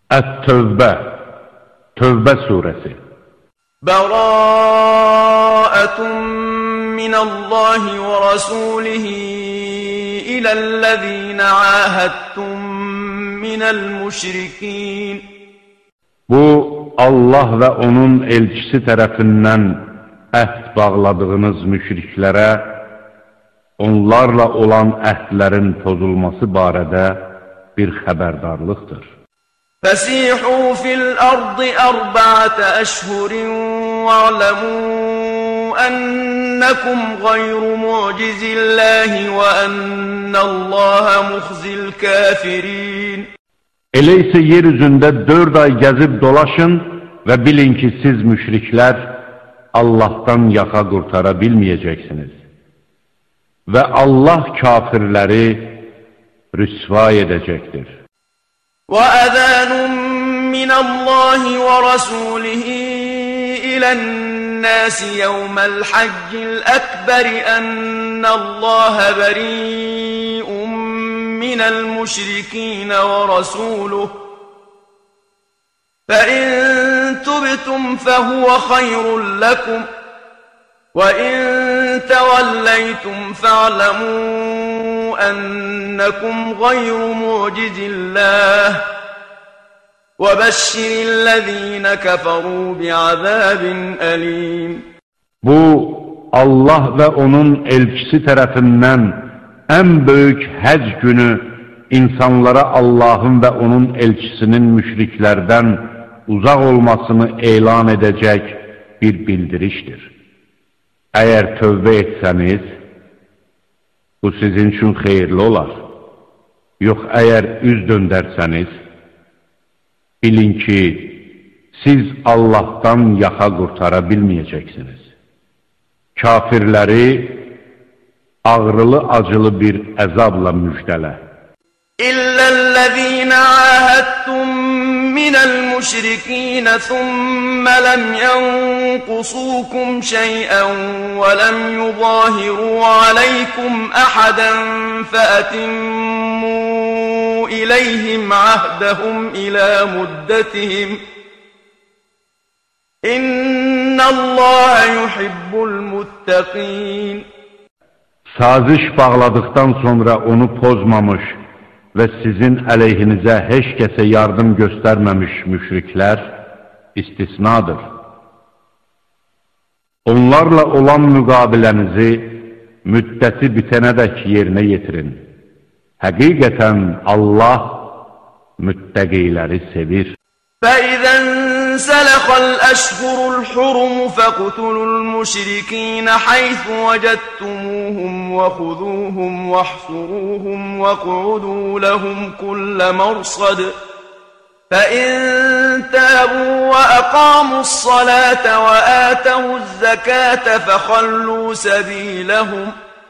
Ət-Tövbə, Tövbə surəsi. Bəraətun minəllahi və rasulihi iləl-ləzīnə əhəddtum minəl-müşrikin. Bu, Allah və onun elçisi tərəfindən əhd bağladığınız müşriklərə, onlarla olan əhdlərin pozulması barədə bir xəbərdarlıqdır. فَسِيحُوا فِي الْأَرْضِ أَرْبَعَةَ أَشْهُرٍ وَاعْلَمُوا أَنَّكُمْ غَيْرُ مُعْجِزِ اللَّهِ وَأَنَّ اللَّهَ مُخْزِي الْكَافِرِينَ. Elə isə yer üzündə 4 ay gəzib dolaşın və bilin ki, siz müşriklər Allahdan yaxa qurtara bilməyəcəksiniz. Və Allah kafirləri rüsva edəcəkdir. وَأَذَانٌ مِّنَ اللَّهِ وَرَسُولِهِ إِلَى النَّاسِ يَوْمَ الْحَجِّ الْأَكْبَرِ أَنَّ اللَّهَ بَرِيءٌ مِّنَ الْمُشْرِكِينَ وَرَسُولُهُ فَإِن تُبْتُمْ فَهُوَ خَيْرٌ لَّكُمْ وَإِن تَوَلَّيْتُمْ فَاعْلَمُوا أَنَّكُمْ غَيْرُ مُعْجِزِ اللَّهِ وَبَشِّرِ الَّذِينَ كَفَرُوا بِعَذَابٍ أَلِيمٍ. Bu, Allah və onun elçisi tərəfindən ən böyük həc günü insanlara Allahın və onun elçisinin müşriklərdən uzaq olmasını elan edəcək bir bildirişdir. Əgər tövbə etsəniz, bu sizin üçün xeyirli olar. Yox, əgər üz döndərsəniz, bilin ki, siz Allahdan yaxa qurtara bilməyəcəksiniz. Kafirləri ağrılı-acılı bir əzabla müjdələ. İlləl-ləzīnə əhəddtum minəl-müşrikīnə thumma ləm yənqusukum şeyən və ləm yuzāhiru aleykum əhədən fəətimmu iləyhim əhdəhum ilə müddətihim. İnnəllâhe yuhibbul muttəqin. Saziş bağladıktan sonra onu pozmamış və sizin əleyhinizə heç kəsə yardım göstərməmiş müşriklər istisnadır. Onlarla olan müqabilənizi müddəti bitənədək yerinə yetirin. Həqiqətən Allah müttəqiləri sevir. فَإِذَا انْسَلَخَ الْأَشْهُرُ الْحُرُمُ فَاقْتُلُوا الْمُشْرِكِينَ حَيْثُ وَجَدتُّمُوهُمْ وَخُذُوهُمْ وَاحْصُرُوهُمْ وَاقْعُدُوا لَهُمْ كُلَّ مَرْصَدٍ فَإِن تَابُوا وَأَقَامُوا الصَّلَاةَ وَآتَوُا الزَّكَاةَ فَخَلُّوا سَبِيلَهُمْ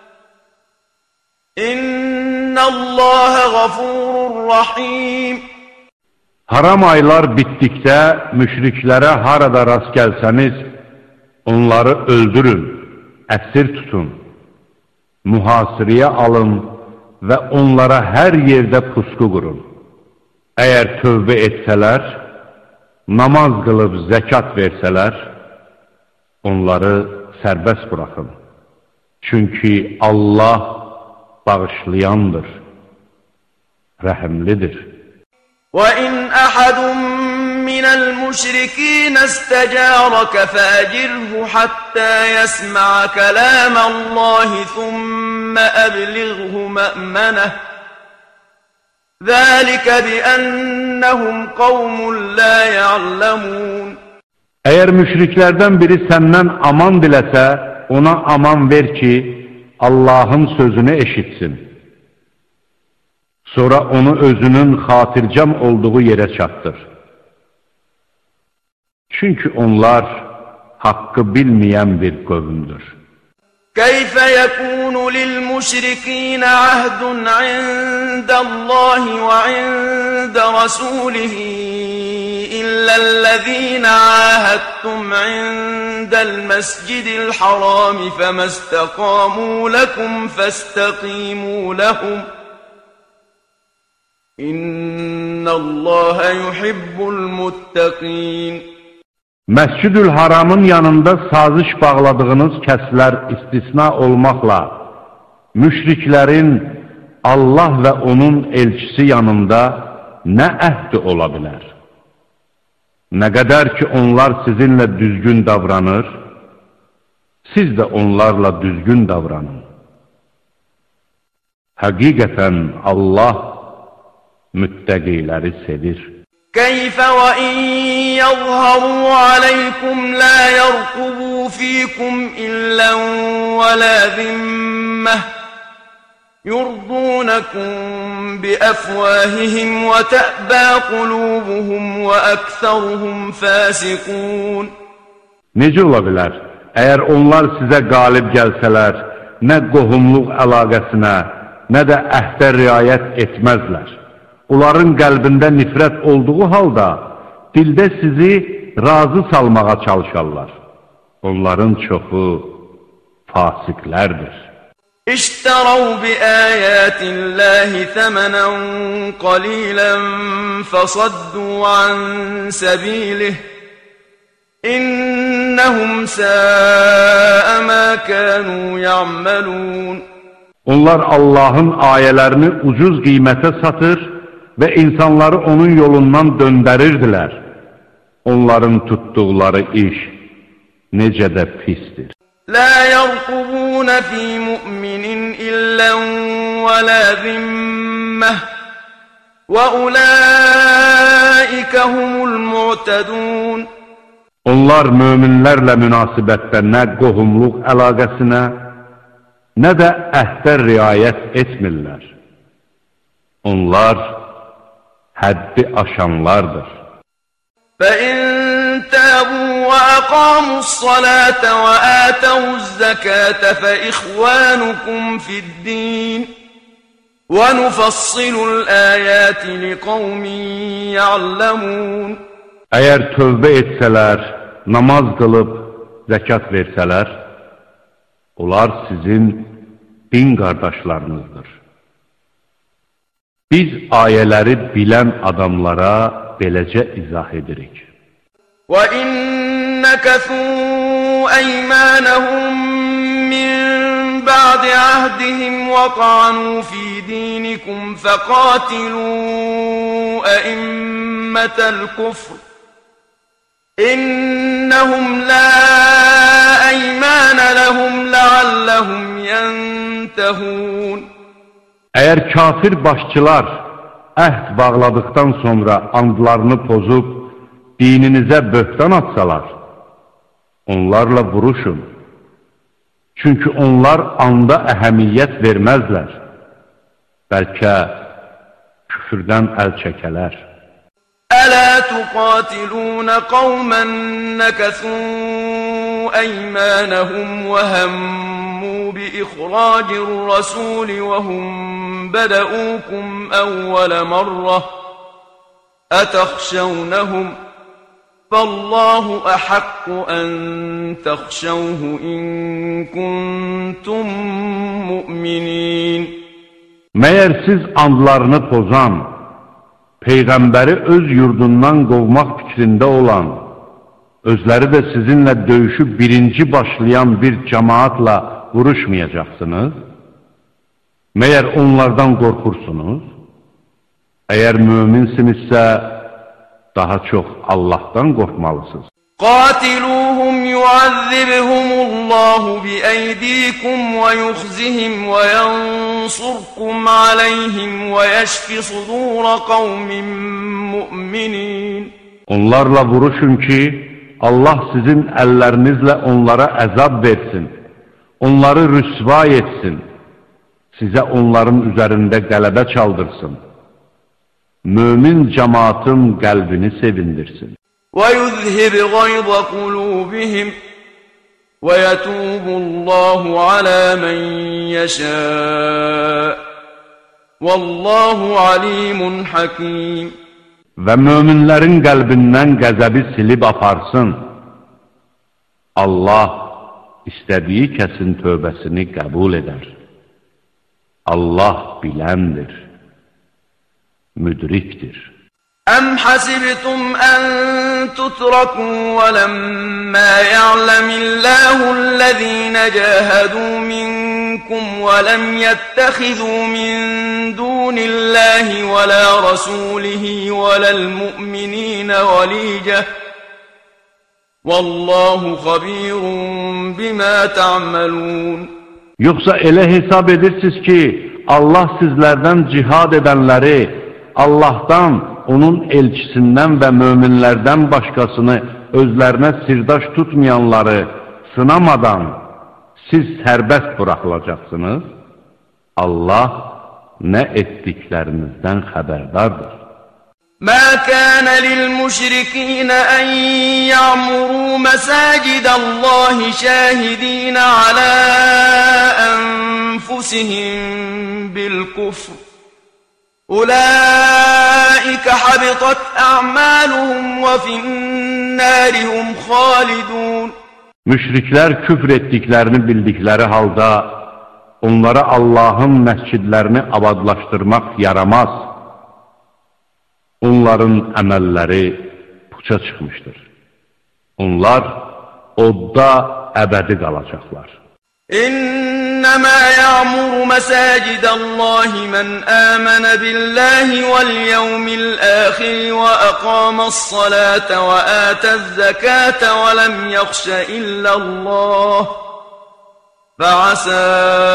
إِنَّ اللَّهَ غَفُورٌ رَّحِيمٌ. Haram aylar bitdikdə müşriklərə harada rast gəlsəniz, onları öldürün, əsir tutun, mühasirəyə alın və onlara hər yerdə pusqu qurun. Əgər tövbə etsələr, namaz qılıb zəkat versələr, onları sərbəst buraxın. Çünki Allah bağışlayandır, rəhimlidir. وَإِنْ أَحَدٌ مِّنَ الْمُشْرِكِينَ اسْتَجَارَكَ فَأَجِرْهُ حَتَّى يَسْمَعَ كَلَامَ اللَّهِ ثُمَّ أَبْلِغْهُ مَأْمَنَهُ ذَلِكَ بِأَنَّهُمْ قَوْمٌ لَا يَعْلَمُونَ. Əgər müşriklərdən biri səndən aman diləsə, ona aman ver ki, Allahın sözünü eşitsin. Sonra onu özünün xatircəm olduğu yerə çatdır. Çünki onlar haqqı bilməyən bir qövmdür. كَيْفَ يَكُونُ لِلْمُشْرِكِينَ عَهْدٌ عِندَ اللَّهِ وَعِندَ رَسُولِهِ إِلَّا الَّذِينَ عَاهَدتُّمْ عِندَ الْمَسْجِدِ الْحَرَامِ فَمَا اسْتَقَامُوا لَكُمْ فَاسْتَقِيمُوا لَهُمْ إِنَّ İnnallaha yuhibbul muttaqin. Məscid-ül Haramın yanında saziş bağladığınız kəslər istisna olmaqla, müşriklərin Allah və onun elçisi yanında nə əhdi ola bilər? Nə qədər ki, onlar sizinlə düzgün davranır, siz də onlarla düzgün davranın. Həqiqətən Allah müttəqiləri sevir. كيف وإن يظهروا عليكم لا يرقبوا فيكم إلا ولا ذمة يرضونكم بأفواههم وتأبى قلوبهم وأكثرهم فاسقون. Necə ola bilər? Əgər onlar sizə qalib gəlsələr, nə qohumluq əlaqəsinə, nə də əhdə riayət etməzlər. Onların qəlbində nifrət olduğu halda, dildə sizi razı salmağa çalışarlar. Onların çoxu fasiqlərdir. اشتروا بآيات الله ثمنا قليلا فصدوا عن سبيله إنهم ساء ما كانوا يعملون. Onlar Allahın ayələrini ucuz qiymətə satır və insanları onun yolundan döndərirdilər. Onların tutduqları iş necə də pisdir. لا يرقبون في مؤمن إلا ولا ذمة وأولئك هم المعتدون. Onlar möminlərlə münasibətdə nə qohumluq əlaqəsinə, nə də əhdə riayət etmirlər. Onlar həddi aşanlardır. فإن تابوا وأقاموا الصلاة وآتوا الزكاة فإخوانكم في الدين ونفصل الآيات لقوم يعلمون. Əgər tövbə etsələr, namaz qılıb, zəkat versələr, onlar sizin din qardaşlarınızdır. Biz ayələri bilən adamlara beləcə izah edirik. وَإِن نَكَثُوا أَيْمَانَهُم مِّن بَعْدِ عَهْدِهِمْ وَطَعَنُوا فِي دِينِكُمْ فَقَاتِلُوا أَئِمَّةَ الْكُفْرِ إِنَّهُمْ لَا أَيْمَانَ لَهُمْ لَعَلَّهُمْ يَنْتَهُونَ. Əgər kafir başçılar əhd bağladıqdan sonra andlarını pozub dininizə böhtan atsalar, onlarla vuruşun. Çünki onlar anda əhəmiyyət verməzlər. Bəlkə küfürdən əl çəkələr. Ələ tuqatilun qawman nakasu əymənəhum və həmmu bi ixracir rasul və hum bədəukum əvvələ marrah ətəxşəwnəhum فالله أحق أن تخشوه إن كنتم مؤمنين. Məyər siz andlarını pozan, Peyğəmbəri öz yurdundan qovmaq fikrində olan, özləri də sizinlə döyüşü birinci başlayan bir cəmaatla vuruşmayacaqsınız? Məyər onlardan qorxursunuz? Əgər möminsinizsə, daha çox Allahdan qorxmalısınız. Qatiluhum yu'azzibhumullahu bi'eydikum və yuxzihim və yansurkum aleyhim və yəşfi sudura qavmin mu'minin. Onlarla vuruşun ki, Allah sizin əllərinizlə onlara əzab versin, onları rüsva etsin, sizə onların üzərində qələbə çaldırsın. Mömin cəmaatın qəlbini sevindirsin. وَيُذْهِبْ غَيْظَ قُلُوبِهِمْ وَيَتُوبُ اللَّهُ عَلَى مَنْ يَشَاءُ وَاللَّهُ عَلِيمٌ حَكِيمٌ. Və möminlərin qəlbindən qəzəbi silib aparsın. Allah istədiyi kəsin tövbəsini qəbul edər. Allah biləndir, müdrikdir. أَمْ حَسِبْتُمْ أَن تُتْرَكُوا وَلَمَّا يَعْلَمِ اللَّهُ الَّذِينَ جَاهَدُوا مِنكُمْ وَلَمْ يَتَّخِذُوا مِن دُونِ اللَّهِ وَلَا رَسُولِهِ وَلَا الْمُؤْمِنِينَ وَلِيجَةً وَاللَّهُ خَبِيرٌ بِمَا تَعْمَلُونَ. Yoxsa elə hesab edirsiniz ki, Allah sizlərdən cihad edənləri, Allahdan, onun elçisindən və möminlərdən başqasını özlərinə sirdaş tutmayanları sınamadan siz sərbəst buraxılacaqsınız? Allah nə etdiklərinizdən xəbərdardır. ما كان للمشركين أن يعمروا مساجد الله شاهدين على أنفسهم بالكفر أولئك حبطت أعمالهم وفي النار هم خالدون. Müşriklər küfr etdiklərini bildikləri halda onlara Allahın məscidlərini abadlaşdırmaq yaramaz. Onların əməlləri puça çıxmışdır. Onlar odda əbədi qalacaqlar. إنما يعمر مساجد الله من آمن بالله واليوم الآخر وأقام الصلاة وآتى الزكاة ولم يخش إلا الله فعسى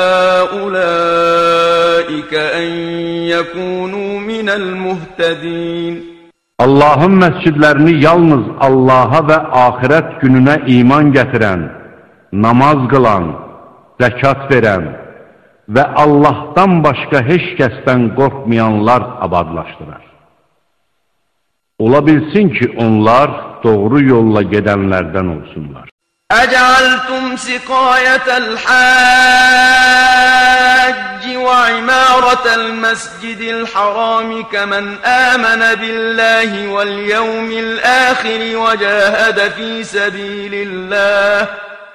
أولئك أن يكونوا من المهتدين. Allahın məscidlərini yalnız Allaha və axirət gününə iman gətirən, namaz qılan, zəkat verən və Allahdan başqa heç kəsdən qorxmayanlar abadlaşdırar. Ola bilsin ki, onlar doğru yolla gedənlərdən olsunlar. أجعلتم سقاية الحاج وعمارة المسجد الحرام كمن آمن بالله واليوم الآخر وجاهد في سبيل الله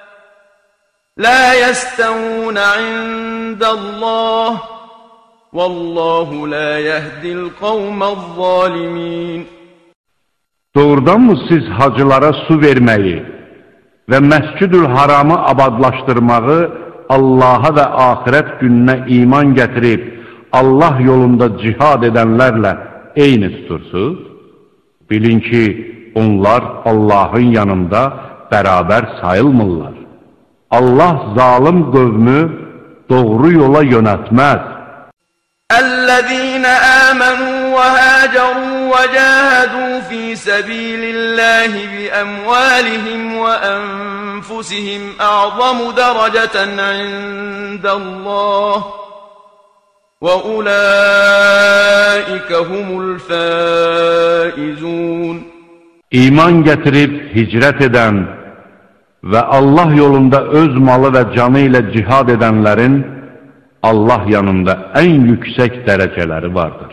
لا يستوون عند الله والله لا يهدي القوم الظالمين. Doğrudanmı siz hacılara su verməyi və Məscid-ül Haramı abadlaşdırmağı Allaha və axirət gününə iman gətirib Allah yolunda cihad edənlərlə eyni tutursuz? Bilin ki, onlar Allahın yanında bərabər sayılmırlar. Allah zalim qövmü doğru yola yönətməz. الذين آمنوا وهاجروا وجاهدوا في سبيل الله بأموالهم وأنفسهم أعظم درجة عند الله وأولئك هم الفائزون. İman gətirib hicrət edən və Allah yolunda öz malı və canı ilə cihad edənlərin Allah yanında ən yüksək dərəcələri vardır.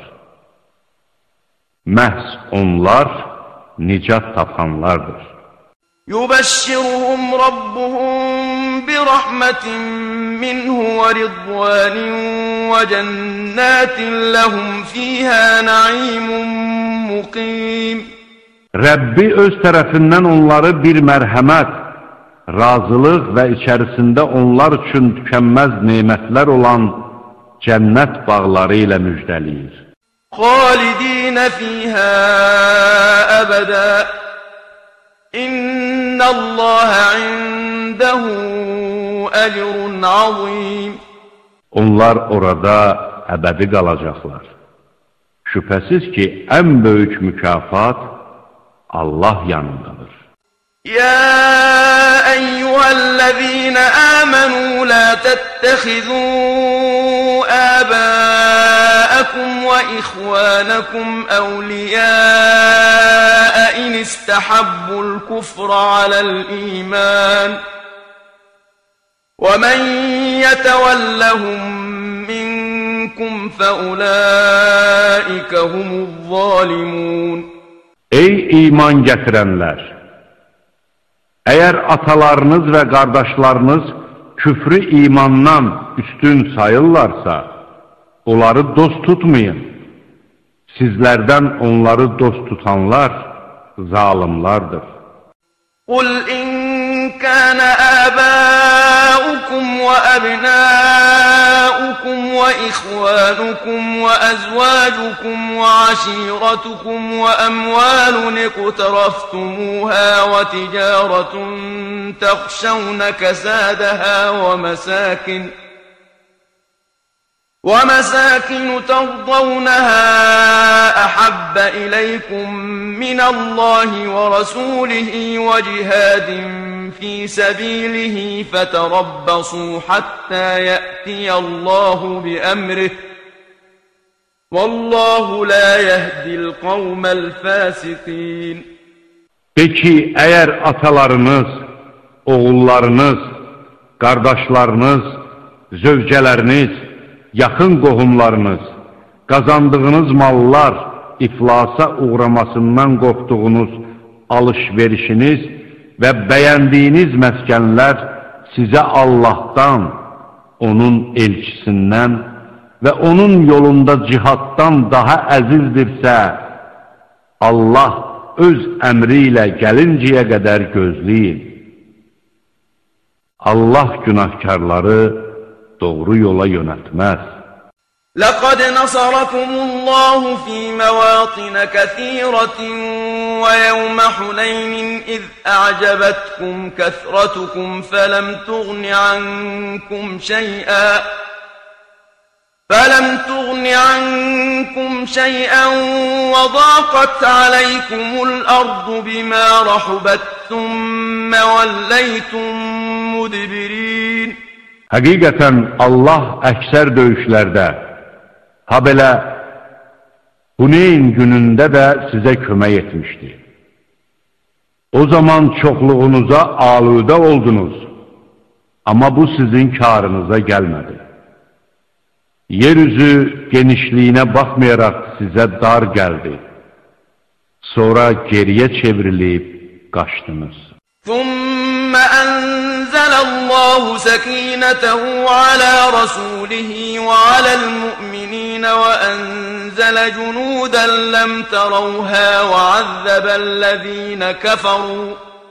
Məhz onlar nicat tapanlardır. يبشرهم ربهم برحمة منه ورضوان وجنات لهم فيها نعيم مقيم. Rəbbi öz tərəfindən onları bir mərhəmət, razılıq və içərisində onlar üçün tükənməz nemətlər olan cənnət bağları ilə müjdəliyir. خالدين فيها أبدا إن الله عنده أجر عظيم. Onlar orada əbədi qalacaqlar. Şübhəsiz ki, ən böyük mükafat Allah yanındadır. يا أيها الذين آمنوا لا تتخذوا آباءكم وإخوانكم أولياء إن استحبوا الكفر على الإيمان ومن يتولهم منكم فأولئك هم الظالمون. Ey iman gətirənlər! Əgər atalarınız və qardaşlarınız küfrü imandan üstün sayırlarsa, onları dost tutmayın. Sizlərdən onları dost tutanlar zalimlardır. قل إن كان آباؤكم وأبناؤكم وإخوانكم وأزواجكم وعشيرتكم وأموال اقترفتموها وتجارة تخشون كسادها ومساكن ترضونها أحب إليكم من الله ورسوله وجهاد في سبيله فتربصوا حتى يأتي الله بأمره والله لا يهدي القوم الفاسقين. De ki, eğer atalarınız, oğullarınız, kardeşleriniz, zövcələriniz, yaxın qohumlarınız, qazandığınız mallar iflasa uğramasından qorxduğunuz alış-verişiniz və bəyəndiyiniz məskənlər sizə Allahdan, onun elçisindən və onun yolunda cihaddan daha əzizdirsə, Allah öz əmri ilə gəlincəyə qədər gözləyin. Allah günahkarları doğru yola yönəltməz. لقد نصركم الله في مواطن كثيرة ويوم حنين إذ أعجبتكم كثرتكم فلم تغن عنكم شيئا وضاقت عليكم الأرض بما رحبت ثم وليتم مدبرين. Həqiqətən Allah əksər döyüşlərdə, ha belə Huneyn günündə də sizə kömək etmişdi. O zaman çoxluğunuza aludə oldunuz, amma bu sizin karınıza gəlmədi. Yeryüzü genişliyinə baxmayaraq sizə dar gəldi. Sonra geriyə çevrilib qaçdınız. ثم أنزل الله سكينته على رسوله وعلى المؤمنين وأنزل جنودا لم تروها وعذب الذين كفروا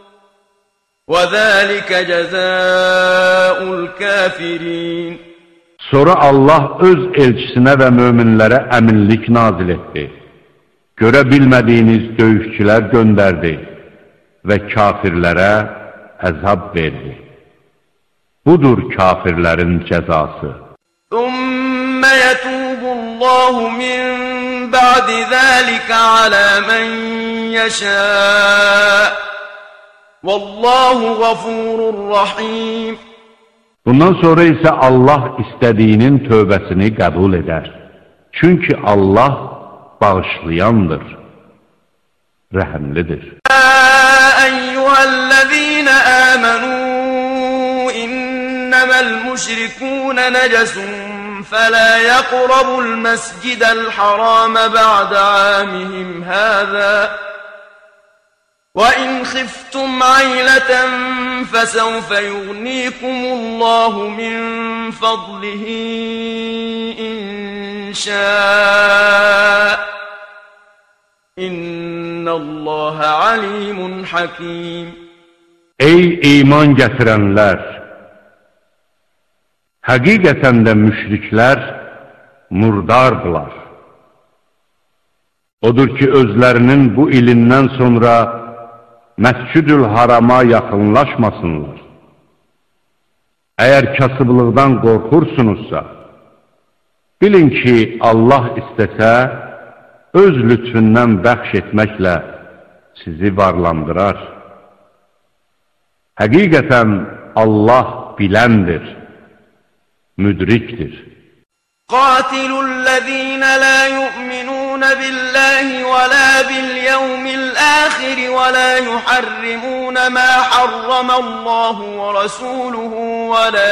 وذلك جزاء الكافرين. Sonra Allah öz elçisinə və möminlərə əminlik nazil etdi. Görə bilmədiyiniz döyüşçülər göndərdi və kafirlərə əzab verdi. Budur kafirlərin cəzası. ثُمَّ يَتُوبُ اللَّهُ مِنْ بَعْدِ ذَلِكَ عَلَى مَنْ يَشَاءُ وَاللَّهُ غَفُورٌ رَحِيمٌ. Bundan sonra isə Allah istədiyinin tövbəsini qəbul edər. Çünki Allah bağışlayandır, rəhəmlidir. أيها الذين آمنوا إنما المشركون نجس فلا يقربوا المسجد الحرام بعد عامهم هذا وإن خفتم عيلة فسوف يغنيكم الله من فضله إن شاء İnnallaha alimun hakim. Ey iman gətirənlər! Həqiqətən də müşriklər murdardılar. Odur ki, özlərinin bu ilindən sonra Məscid-ül Harama yaxınlaşmasınlar. Əgər kasıblıqdan qorxursunuzsa, bilin ki, Allah istəsə, öz lütfündən bəxş etməklə sizi varlandırar. Həqiqətən Allah biləndir, müdrikdir. Qatilul-ləzīne lā yu'minūne billāhi və lā bil-yevmil-āxiri və lā yuharrimūne mā harramallāhu və rasūluhu və lā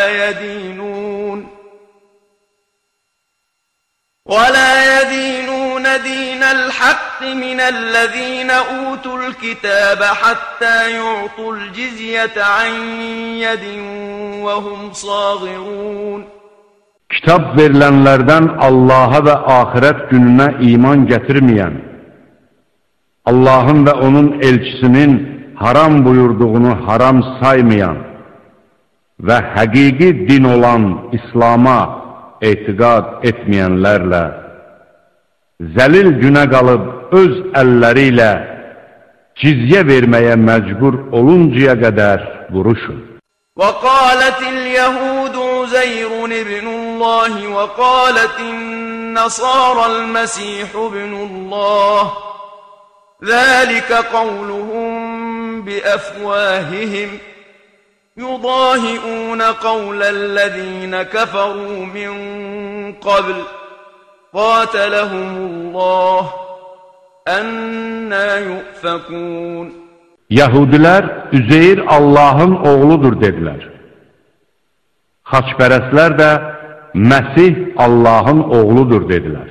يدينون دين الحق من الذين أوتوا الكتاب حتى يعطوا الجزية عن يد وهم صاغرون. Kitab verilənlərdən Allaha və axirət gününə iman gətirməyən, Allahın və onun elçisinin haram buyurduğunu haram saymayan və həqiqi din olan İslama etiqad etməyənlərlə zəlil günə qalıb öz əlləri ilə cizyə verməyə məcbur oluncaya qədər vuruşun. وقالت اليهود عزير ابن الله وقالت النصارى المسيح ابن الله ذلك قولهم بأفواههم يضاهئون قول الذين كفروا من قبل قاتلهم الله أنى يؤفكون. Yahudilər Üzeyr Allahın oğludur dedilər. Xaçpərəstlər də Məsih Allahın oğludur dedilər.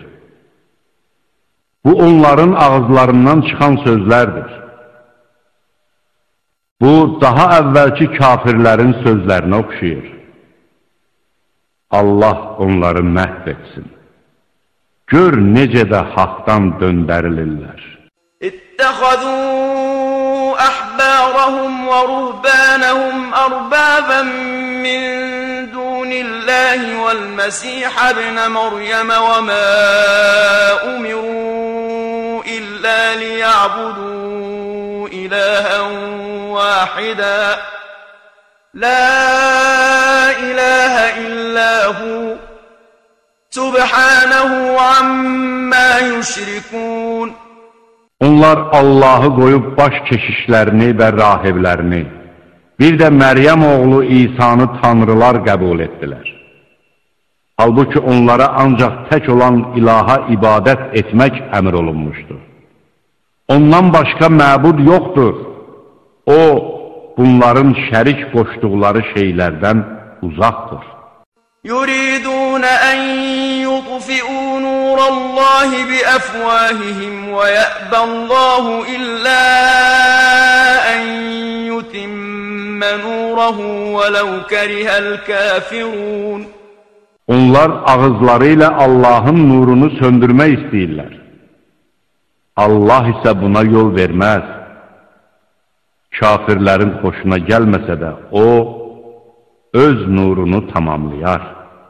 Bu onların ağızlarından çıxan sözlərdir. Bu daha əvvəlki kafirlərin sözlərinə oxşayır. Allah onları məhv etsin. Gör necə də haqdan döndərilirlər. اتخذوا أحبارهم ورهبانهم أربابا من دون الله والمسيح ابن مريم وما أمروا إلا ليعبدوا إلها واحدا لا إله إلا هو سبحانه عما يشركون. Onlar Allahı qoyub baş keşişlərini və rahiblərini, bir də Məryəm oğlu İsanı tanrılar qəbul etdilər. Halbuki onlara ancaq tək olan ilaha ibadət etmək əmr olunmuşdur. Ondan başqa məbud yoxdur. O, bunların şərik qoşduqları şeylərdən uzaqdır. يريدون أن يطفئوا نور الله بأفواههم ويأبى الله إلا أن يتم نوره ولو كره الكافرون. Onlar ağızlarıyla Allahın nurunu söndürmək istəyirlər. Allah isə buna yol verməz. Kafirlərin xoşuna gəlməsə də o, öz nurunu tamamlayar.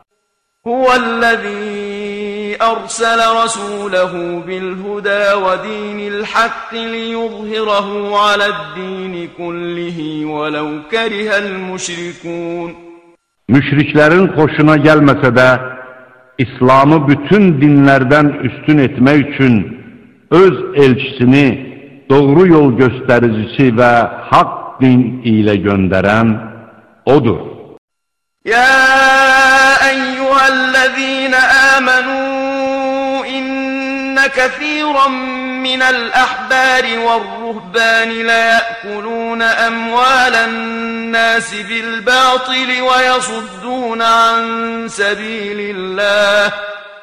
Huvellezî arsala rasûlehu bil-hudâ ve dînil hakki liyuzhirahu aled-dîni kullihi velev kerihel müşrikûn. Müşriklərin xoşuna gəlməsə də, İslamı bütün dinlərdən üstün etmək üçün öz elçisini doğru yol göstəricisi və haqq din ilə göndərən odur. يا أيها الذين آمنوا إن كثيرا من الأحبار والرهبان ليأكلون أموال الناس بالباطل ويصدون عن سبيل الله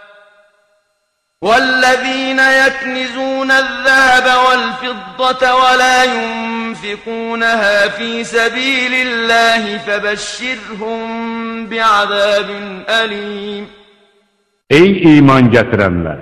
والذين يكنزون الذهب والفضة ولا ينفقونها في سبيل الله فبشرهم بعذاب أليم. Ey iman gətirənlər!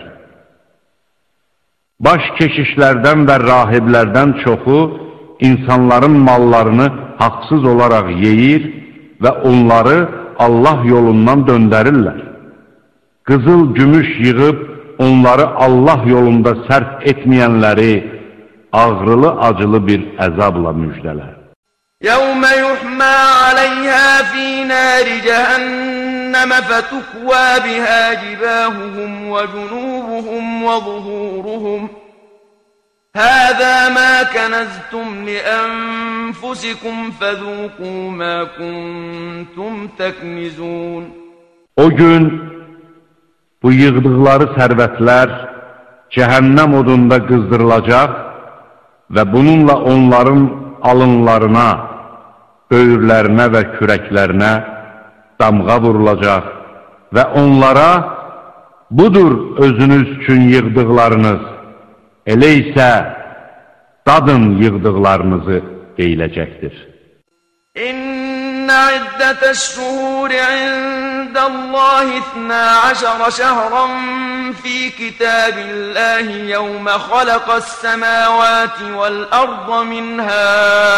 Baş keşişlərdən və rahiblərdən çoxu insanların mallarını haqsız olaraq yeyir və onları Allah yolundan döndərirlər. Qızıl, gümüş yığıb onları Allah yolunda sərf etməyənləri ağrılı-acılı bir əzabla müjdələr. يَوْمَ يُحْمَى عَلَيْهَا فِي نَارِ جَهَنَّمَ فَتُكْوَى بِهَا جِبَاهُهُمْ وَجُنُوبُهُمْ وَظُهُورُهُمْ هَذَا مَا كَنَزْتُمْ لِأَنفُسِكُمْ فَذُوقُوا مَا كُنْتُمْ تَكْنِزُونَ. O gün bu yığdıqları sərvətlər cəhənnəm odunda qızdırılacaq və bununla onların alınlarına, böyürlərinə və kürəklərinə damğa vurulacaq və onlara budur özünüz üçün yığdıqlarınız, elə isə dadın yığdıqlarınızı deyiləcəkdir. İnne iddetəş-şuhur عند الله 12 شهرا في كتاب الله يوم خلق السماوات والأرض منها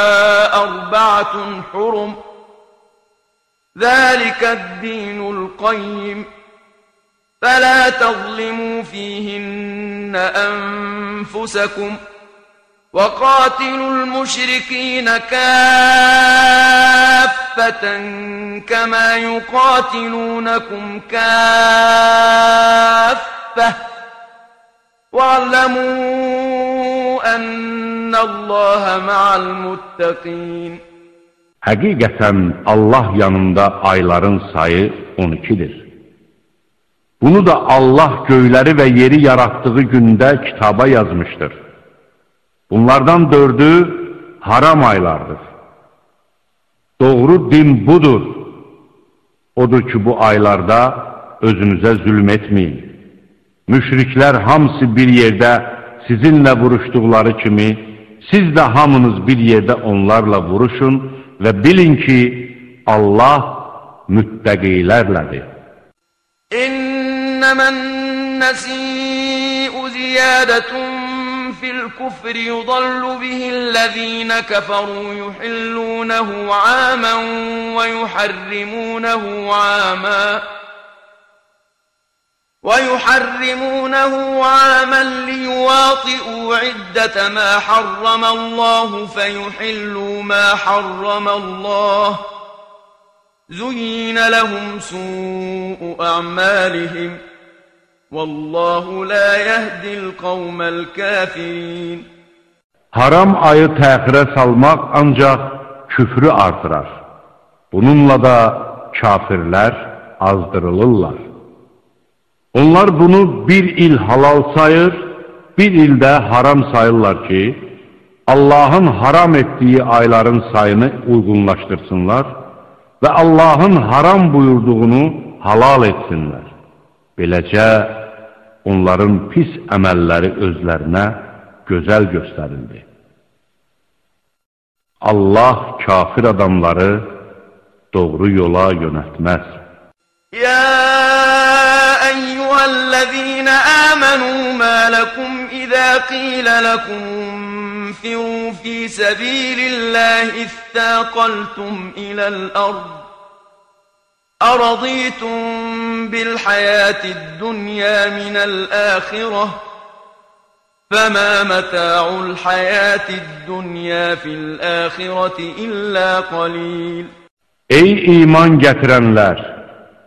4 حرم ذلك الدين القيم فلا تظلموا فيهن أنفسكم وقاتلوا المشركين كافة كما يقاتلونكم كافة واعلموا أن الله مع المتقين. Həqiqətən Allah yanında ayların sayı 12'dir. Bunu da Allah göyləri və yeri yaratdığı gündə kitaba yazmışdır. Bunlardan 4'ü haram aylardır. Doğru din budur. Odur ki bu aylarda özünüze zulmetmeyin. Müşrikler hamısı bir yerde sizinle vuruştukları kimi, siz de hamınız bir yerde onlarla vuruşun ve bilin ki Allah müttəqilərlədir. İnnemən nəsi'u ziyadətun fil kufri yudallu bihillezine keferu yuhillunehu amen ve yuharrimunehu amen. ويحرمونه عاما ليواطئوا عدة ما حرم الله فيحلوا ما حرم الله زين لهم سوء أعمالهم والله لا يهدي القوم الكافرين. Haram ayı təxirə salmaq ancaq küfrü artırar. Bununla da kafirlər azdırılırlar. Onlar bunu bir il halal sayır, bir ilde haram sayırlar ki, Allah'ın haram ettiği ayların sayını uygunlaştırsınlar ve Allah'ın haram buyurduğunu halal etsinler. Beləcə, onların pis əməlləri özlerine gözəl gösterildi. Allah kafir adamları doğru yola yöneltmez. أيها الذين آمنوا ما لكم إذا قيل لكم انفروا في سبيل الله اثاقلتم إلى الأرض أرضيتم بالحياة الدنيا من الآخرة فما متاع الحياة الدنيا في الآخرة إلا قليل. Ey iman getirenler!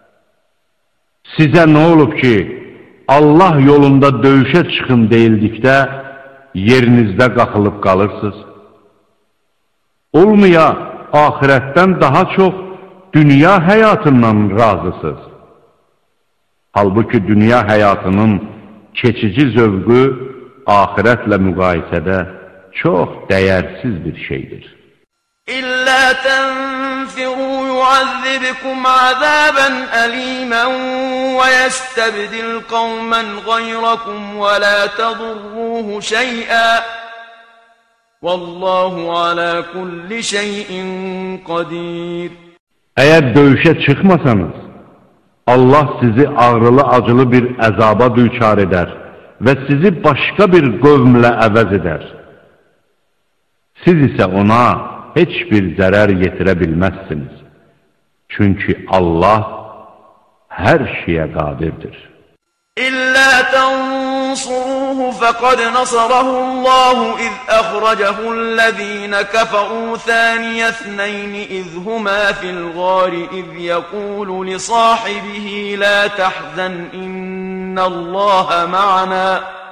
Sizə nə olub ki, Allah yolunda döyüşə çıxın deyildikdə, yerinizdə qaxılıb qalırsınız? Olmaya, ahirətdən daha çox dünya həyatından razısınız. Halbuki dünya həyatının keçici zövqü, ahirətlə müqayisədə çox dəyərsiz bir şeydir. İllə tənfiru yu'azzibkum azaban aliman və yəstəbdil qawman qayrakum və la tadurruhu şey'an Vallahu ala kulli şeyin qadir. Əgər döyüşə çıxmasanız, Allah sizi ağrılı-acılı bir əzaba düçar edər və sizi başqa bir qövmlə əvəz edər. Siz isə ona heç bir zərər yetirə bilməzsiniz. Çünki Allah hər şeyə qadirdir. İllə tənsuruhu fəqad nasarahu Allahu iz əxrəcəhullezîne kəfəru thâniyəsnəyni iz humā fil ğâri iz yəqulu li sahibihi la tahzan innallâhe ma'anā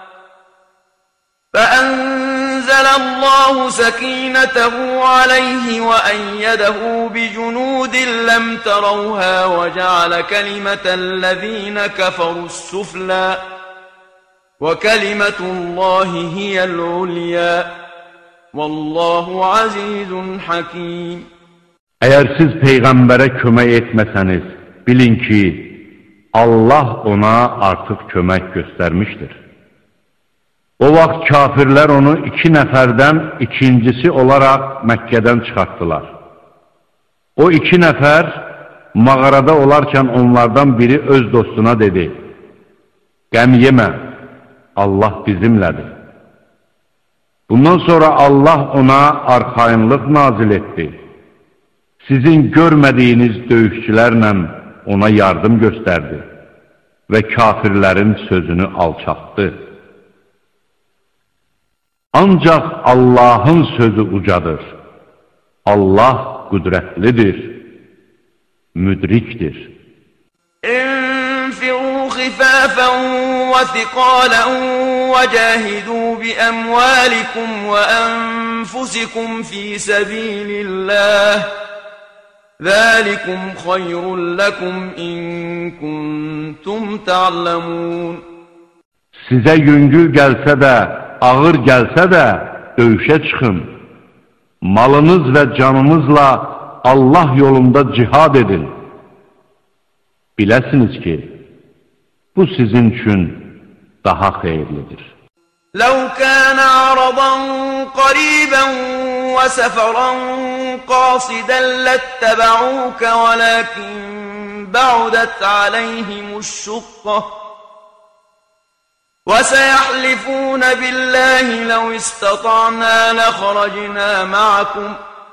فأنزل الله سكينته عليه وأيده بجنود لم تروها وجعل كلمة الذين كفروا السفلى وكلمة الله هي العليا والله عزيز حكيم. Eğer siz Peyğəmbərə kömək etməsəniz, bilin ki, Allah ona artıq kömək göstərmişdir. O vaxt kafirlər onu 2 nəfərdən ikincisi olaraq Məkkədən çıxartdılar. O 2 nəfər mağarada olarkən onlardan biri öz dostuna dedi: "Qəm yemə, Allah bizimlədir." Bundan sonra Allah ona arxayınlıq nazil etdi. Sizin görmədiyiniz döyüşçülərlə ona yardım göstərdi və kafirlərin sözünü alçaltdı. Ancaq Allahın sözü ucadır. Allah qüdrətlidir, müdrikdir. انفروا خفافا وثقالا وجاهدوا بأموالكم وأنفسكم في سبيل الله ذلكم خير لكم إن كنتم تعلمون. Sizə yüngül gəlsə də, ağır gəlsə də döyüşə çıxın. Malınız və canınızla Allah yolunda cihad edin. Biləsiniz ki, bu sizin üçün daha xeyirlidir. لو كان عرضا قريبا وسفرا قاصدا لاتبعوك ولكن بعدت عليهم الشقة وسيحلفون بالله لو استطعنا لخرجنا معكم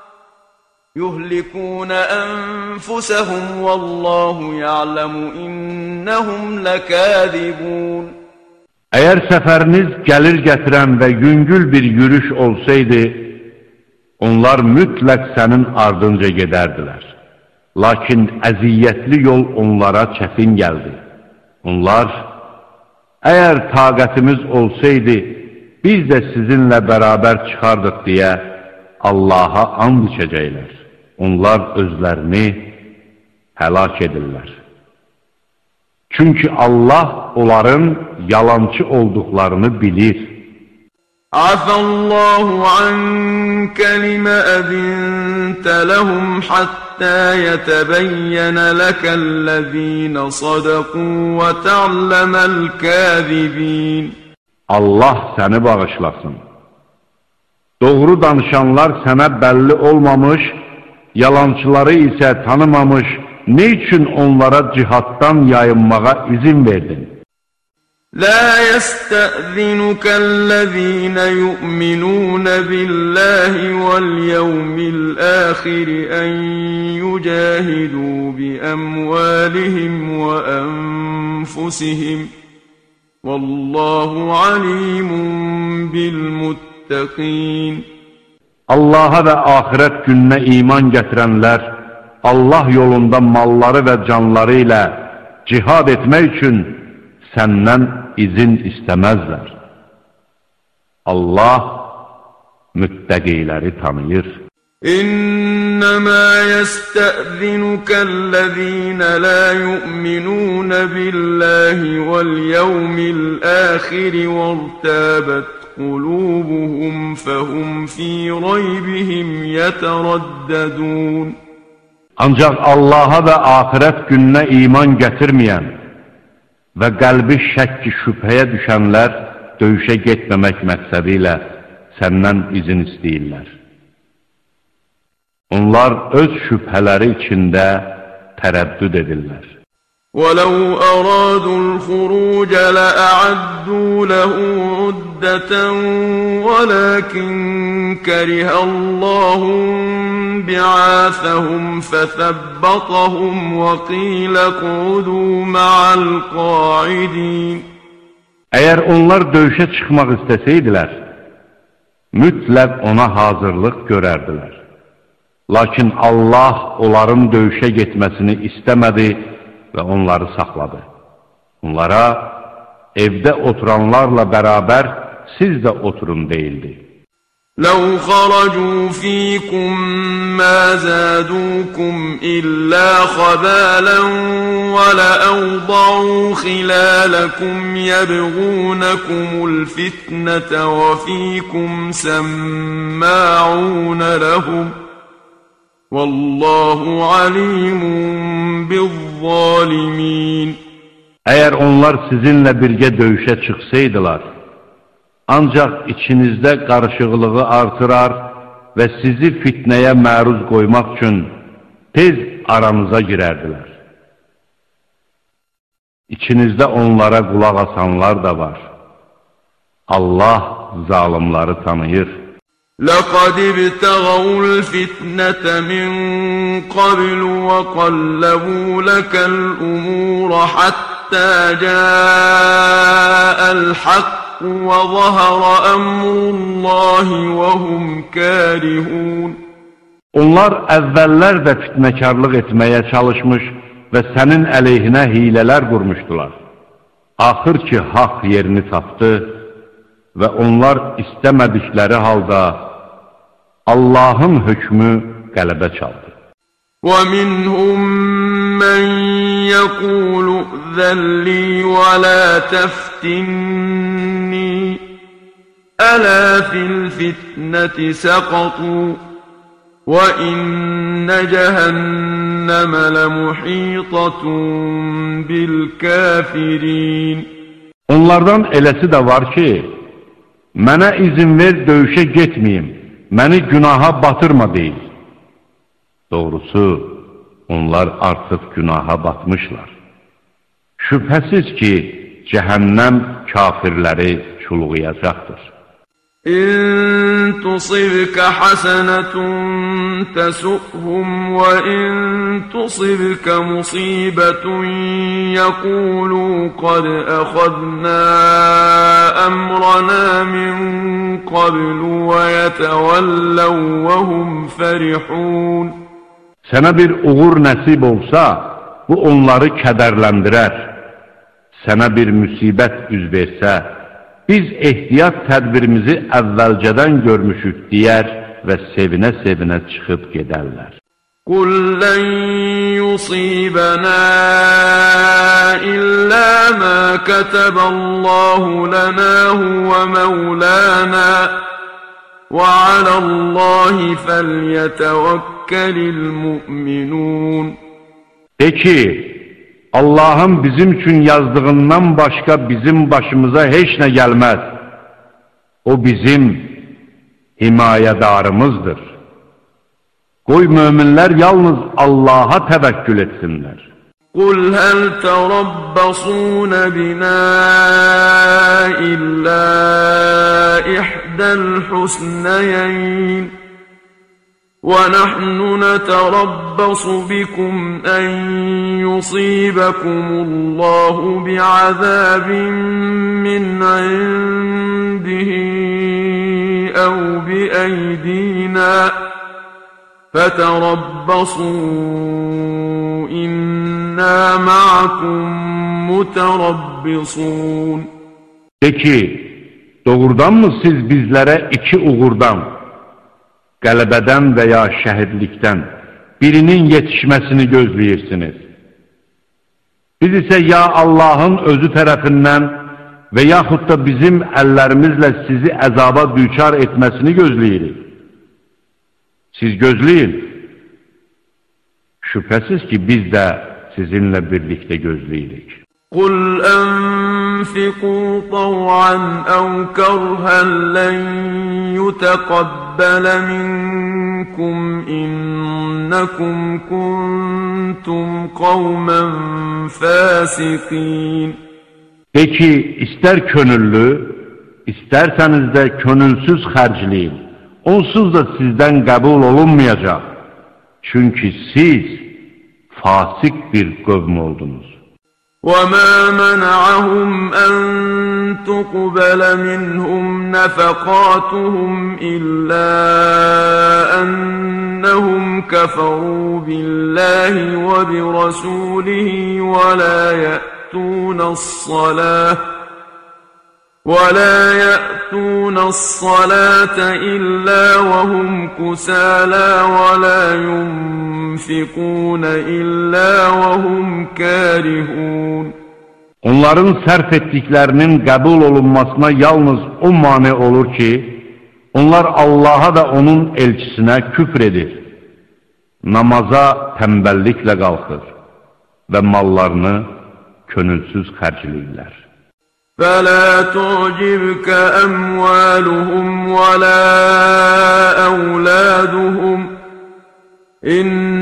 يهلكون أنفسهم والله يعلم إنهم لكاذبون. Əgər səfəriniz gəlir gətirən və yüngül bir yürüş olsaydı, onlar mütləq sənin ardınca gedərdilər. Lakin əziyyətli yol onlara çətin gəldi. Onlar, əgər taqətimiz olsaydı, biz də sizinlə bərabər çıxardıq deyə Allaha and içəcəklər. Onlar özlərini həlak edirlər. Çünki Allah onların yalancı olduqlarını bilir. Afallahu anke lima adinta lahum hatta yetebeyyene lekellezine sadaku ve ta'lemel kâzibin. Allah səni bağışlasın. Doğru danışanlar sənə bəlli olmamış, yalancıları isə tanımamış, ne üçün onlara cihaddan yayınmağa izin verdin? La yesta'zinukellezine yu'minuna billahi vel yevmil ahir en yucahidu bi amwalihim ve enfusihim. Vallahu alimun bil muttaqin. Allaha və axirət gününə iman gətirənlər Allah yolunda malları və canları ilə cihad etmək üçün səndən izin istəməzlər. Allah müttəqiləri tanıyır. İnnəmə yestəzinukəl-ləzīnə la yu'minun billahi vəl-yevmil āxir vərtəbət qulubuhum fəhum fī raybihim yətərəddədun. Ancaq Allaha və axirət gününə iman gətirməyən və qəlbi şəkki şübhəyə düşənlər döyüşə getməmək məqsədi ilə səndən izin istəyirlər. Onlar öz şübhələri içində tərəddüd edirlər. وَلَوْ أَرَادُوا الْخُرُوجَ لَأَعَدُّوا لَهُ عُدَّةً وَلَكِنْ كَرِهَ اللَّهُ بِعَاثَهُمْ فَثَبَّطَهُمْ وَقِيلَ اقْعُدُوا مَعَ الْقَاعِدِينَ. Əgər onlar döyüşə çıxmaq istəsəydilər, mütləq ona hazırlıq görərdilər. Lakin Allah onların döyüşə getməsini istəmədi və onları saxladı. Onlara evdə oturanlarla bərabər siz də oturun deyildi. لَوْ خَرَجُوا فِيكُمْ مَا زَادُوكُمْ إِلَّا خَبَالًا وَلَأَوْضَعُوا خِلَالَكُمْ يَبْغُونَكُمُ الْفِتْنَةَ وَفِيكُمْ سَمَّاعُونَ لَهُمْ وَاللَّهُ عَلِيمٌ بِالظَّالِمِينَ. Əgər onlar sizinlə birgə döyüşə çıxsaydılar, ancaq içinizdə qarışıqlığı artırar və sizi fitnəyə məruz qoymaq üçün tez aranıza girərdilər. İçinizdə onlara qulaq asanlar da var. Allah zalimları tanıyır. لقد ابتغوا الفتنة من قبل وقلبوا لك الأمور حتى جاء الحق وظهر أمر الله وهم كارهون. Onlar əvvəllər də fitnəkarlıq etməyə çalışmış və sənin əleyhinə hilələr qurmuşdular. Axır ki, haqq yerini tapdı və onlar istəmədikləri halda Allahın hökmü qələbə çaldı. وَمِنْهُمْ مَنْ يَقُولُ ائْذَنْ لِي وَلَا تَفْتِنِّي أَلَا فِي الْفِتْنَةِ سَقَطُوا وَإِنَّ جَهَنَّمَ لَمُحِيطَةٌ بِالْكَافِرِينَ. Onlardan eləsi də var ki, mənə izin ver döyüşə getməyim, məni günaha batırma deyil. Doğrusu, onlar artıq günaha batmışlar. Şübhəsiz ki, cəhənnəm kafirləri çulğuyacaqdır. إن تصبك حسنة تسؤهم وإن تصبك مصيبة يقولوا قد أخذنا أمرنا من قبل ويتولوا وهم فرحون. Sənə bir uğur nəsib olsa, bu onları kədərləndirər. Sənə bir müsibət üz versə, biz ehtiyat tədbirimizi əvvəlcədən görmüşük deyər və sevinə-sevinə çıxıb gedərlər. قُلْ لَنْ يُصِيبَنَا إِلَّا مَا كَتَبَ اللَّهُ لَنَا هُوَ مَوْلَانَا وَعَلَى اللَّهِ فَلْيَتَوَكَّلِ الْمُؤْمِنُونَ. De ki, Allahın bizim üçün yazdığından başqa bizim başımıza heç nə gəlməz. O bizim himayədarımızdır. Qoy möminlər yalnız Allaha təvəkkül etsinlər. قُلْ هَلْ تَرَبَّصُونَ بِنَا إِلَّا إِحْدَى الْحُسْنَيَيْنِ وَنَحْنُ نَتَرَبَّصُ بِكُمْ أَنْ يُصِيبَكُمُ اللَّهُ بِعَذَابٍ مِّنْ عِنْدِهِ أَوْ بِأَيْدِينَا فَتَرَبَّصُوا إِنَّا مَعَكُمْ مُتَرَبِّصُونَ. De ki, doğrudan mı siz bizlərə iki uğurdan, qələbədən və ya şəhidlikdən birinin yetişməsini gözləyirsiniz? Biz isə ya Allahın özü tərəfindən və yaxud da bizim əllərimizlə sizi əzaba düçar etməsini gözləyirik. Siz gözləyin. Şübhəsiz ki, biz də sizinlə birlikdə gözləyirik. قُلْ أَنْفِقُوا طَوْعًا أَوْ كَرْهًا لَنْ يُتَقَبَّلَ مِنْكُمْ إِنَّكُمْ كُنْتُمْ قَوْمًا فَاسِقِينَ. De ki, istər könüllü, istərsəniz də könülsüz xərcləyin. Onsuz da sizdən qəbul olunmayacaq. Çünki siz fasik bir qövm oldunuz. وَمَا مَنَعَهُمْ أَن تُقْبَلَ مِنْهُمْ نَفَقَاتُهُمْ إِلَّا أَنَّهُمْ كَفَرُوا بِاللَّهِ وَبِرَسُولِهِ وَلَا يَأْتُونَ الصَّلَاةَ إِلَّا وَهُمْ كُسَالَى وَلَا يُنْفِقُونَ إِلَّا وَهُمْ كَارِهُونَ. Onların sərf etdiklərinin qəbul olunmasına yalnız o mane olur ki, onlar Allaha da onun elçisinə küfr edir, namaza tənbəlliklə qalxır və mallarını könülsüz xərcləyirlər. فَلَا تُعْجِبْكَ أَمْوَالُهُمْ وَلَا أَوْلَادُهُمْ إِنَّمَا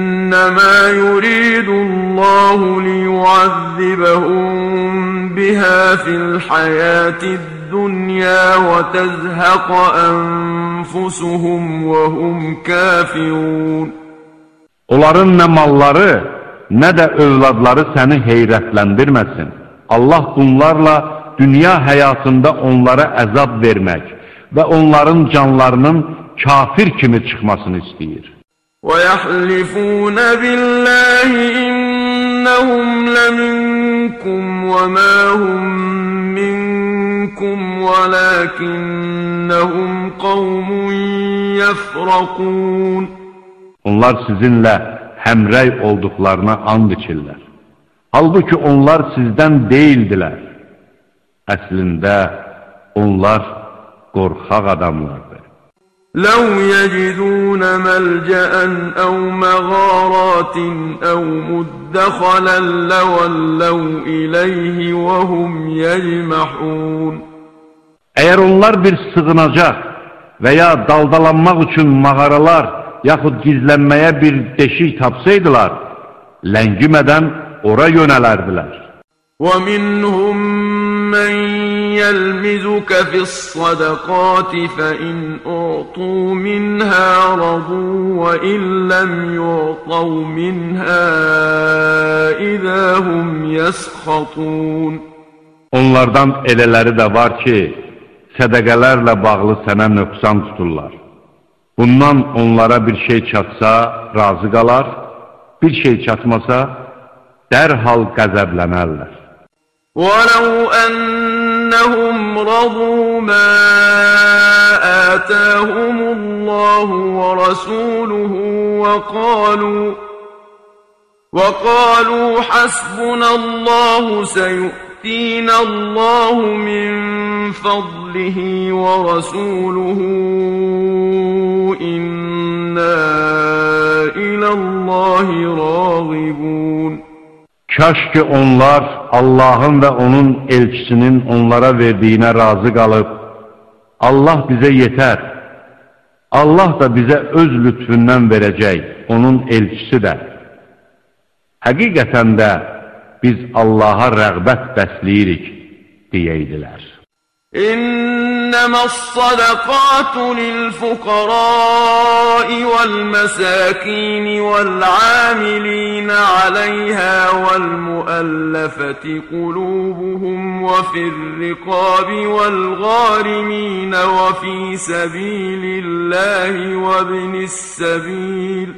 إنما يريد الله ليعذبهم بها في الحياة الدنيا وتزهق أنفسهم وهم كافرون. Onların nə malları, nə də övladları səni heyrətləndirməsin. Allah bunlarla dünya həyatında onlara əzab vermək və onların canlarının kafir kimi çıxmasını istəyir. وَيَحْلِفُونَ بِاللَّهِ إِنَّهُمْ لَمِنكُمْ وَمَا هُمْ مِنكُمْ وَلَكِنَّهُمْ قَوْمٌ يَفْرَقُونَ. Onlar sizinlə həmrəy olduqlarına and içirlər. Halbuki onlar sizdən deyildilər. Əslində onlar qorxaq adamlardır. لَوْ يَجِدُونَ مَلْجَأً أَوْ مَغَارَاتٍ أَوْ مُدَّخَلًا لَوَلَّوْا إِلَيْهِ وَهُمْ يَجْمَحُونَ. Əgər onlar bir sığınacaq və ya daldalanmaq üçün mağaralar yaxud gizlənməyə bir deşik tapsaydılar, ləngimədən ora yönələrdilər. وَمِنْهُمْ مَنْ يَلْمِزُكَ فِي الصَّدَقَاتِ فَإِنْ أُعْطُوا مِنْهَا رَضُوا وَإِنْ لَمْ يُعْطَوْا مِنْهَا إِذَا هُمْ يَسْخَطُونَ. Onlardan elələri də var ki, sədəqələrlə bağlı sənə nöqsan tuturlar. Bundan onlara bir şey çatsa, razı qalar, bir şey çatmasa, dərhal qəzəblənərlər. وَلَوْ أَنَّهُمْ رَضُوا مَا آتَاهُمُ اللَّهُ وَرَسُولُهُ وَقَالُوا حَسْبُنَا اللَّهُ سَيُؤْتِينَا اللَّهُ مِنْ فَضْلِهِ وَرَسُولُهُ إِنَّا إِلَى اللَّهِ راغبون. Kaş ki onlar Allahın və onun elçisinin onlara verdiyinə razı qalıb, Allah bizə yetər, Allah da bizə öz lütfündən verəcək, onun elçisi də. Həqiqətən də biz Allaha rəğbət bəsləyirik, deyirdilər. إنما الصدقات للفقراء والمساكين والعاملين عليها والمؤلفة قلوبهم وفي الرقاب والغارمين وفي سبيل الله وابن السبيل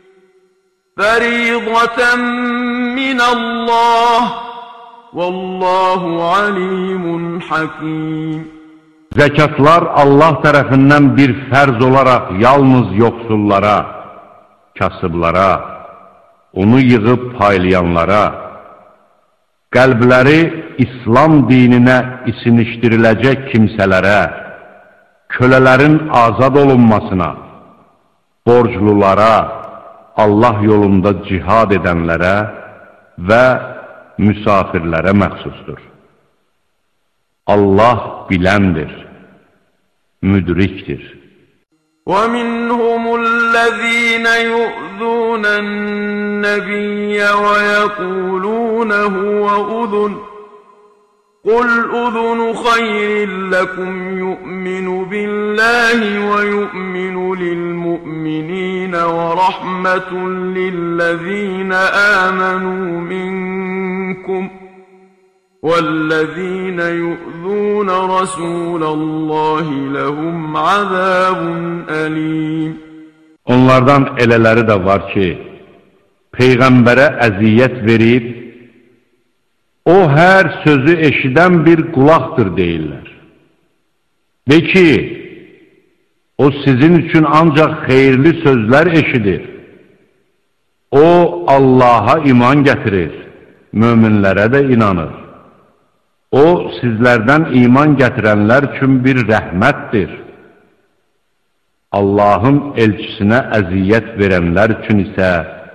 فريضة من الله Vallahu alimun hakim. Zəkatlar Allah tərəfindən bir fərz olaraq yalnız yoxsullara, kasıblara, onu yığıb paylayanlara, qəlbləri İslam dininə isinişdiriləcək kimsələrə, kölələrin azad olunmasına, borclulara, Allah yolunda cihad edənlərə və müsafirlərə məxsusdur. Allah biləndir, müdrikdir. وَمِنْهُمُ الَّذِينَ يُؤْذُونَ النَّبِيَّ وَيَقُولُونَ هُوَ أُذُنٌ قُلْ أُذُنُ خَيْرٍ لَكُمْ يُؤْمِنُ بِاللَّهِ وَيُؤْمِنُ لِلْمُؤْمِنِينَ وَرَحْمَةٌ لِلَّذِينَ آمَنُوا مِنكُمْ وَالَّذِينَ يُؤْذُونَ رَسُولَ اللَّهِ لَهُمْ عَذَابٌ أَلِيمٌ. Onlardan elələri də var ki, Peyğəmbərə əziyyət verib, o hər sözü eşidən bir qulaqdır deyirlər. De ki, o sizin üçün ancaq xeyirli sözlər eşidir. O Allaha iman gətirir, möminlərə də inanır. O sizlərdən iman gətirənlər üçün bir rəhmətdir. Allahın elçisinə əziyyət verənlər üçün isə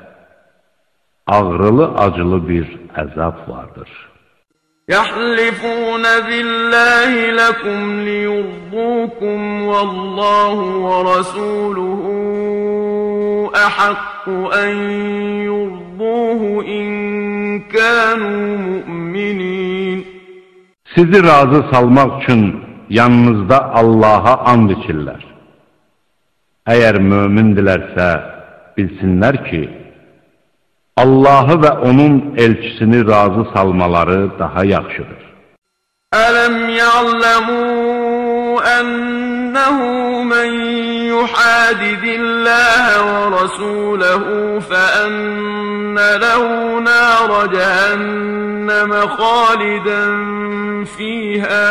ağrılı-acılı bir əzab vardır. يَحْلِفُونَ بِاللَّهِ لَكُمْ لِيُرْضُوكُمْ وَاللَّهُ وَرَسُولُهُ أحق أن يرضوه إن كانوا مؤمنين. Sizi razı salmaq üçün yanınızda Allaha and içirlər. Əgər mömindilərsə, bilsinlər ki, Allahı və onun elçisini razı salmaları daha yaxşıdır. Ələm ya'ləmū ənəhu mən yuhadidilləhə və rəsuləhü fəənnə ləhu nərə cəhənnəmə xalidən fiyhə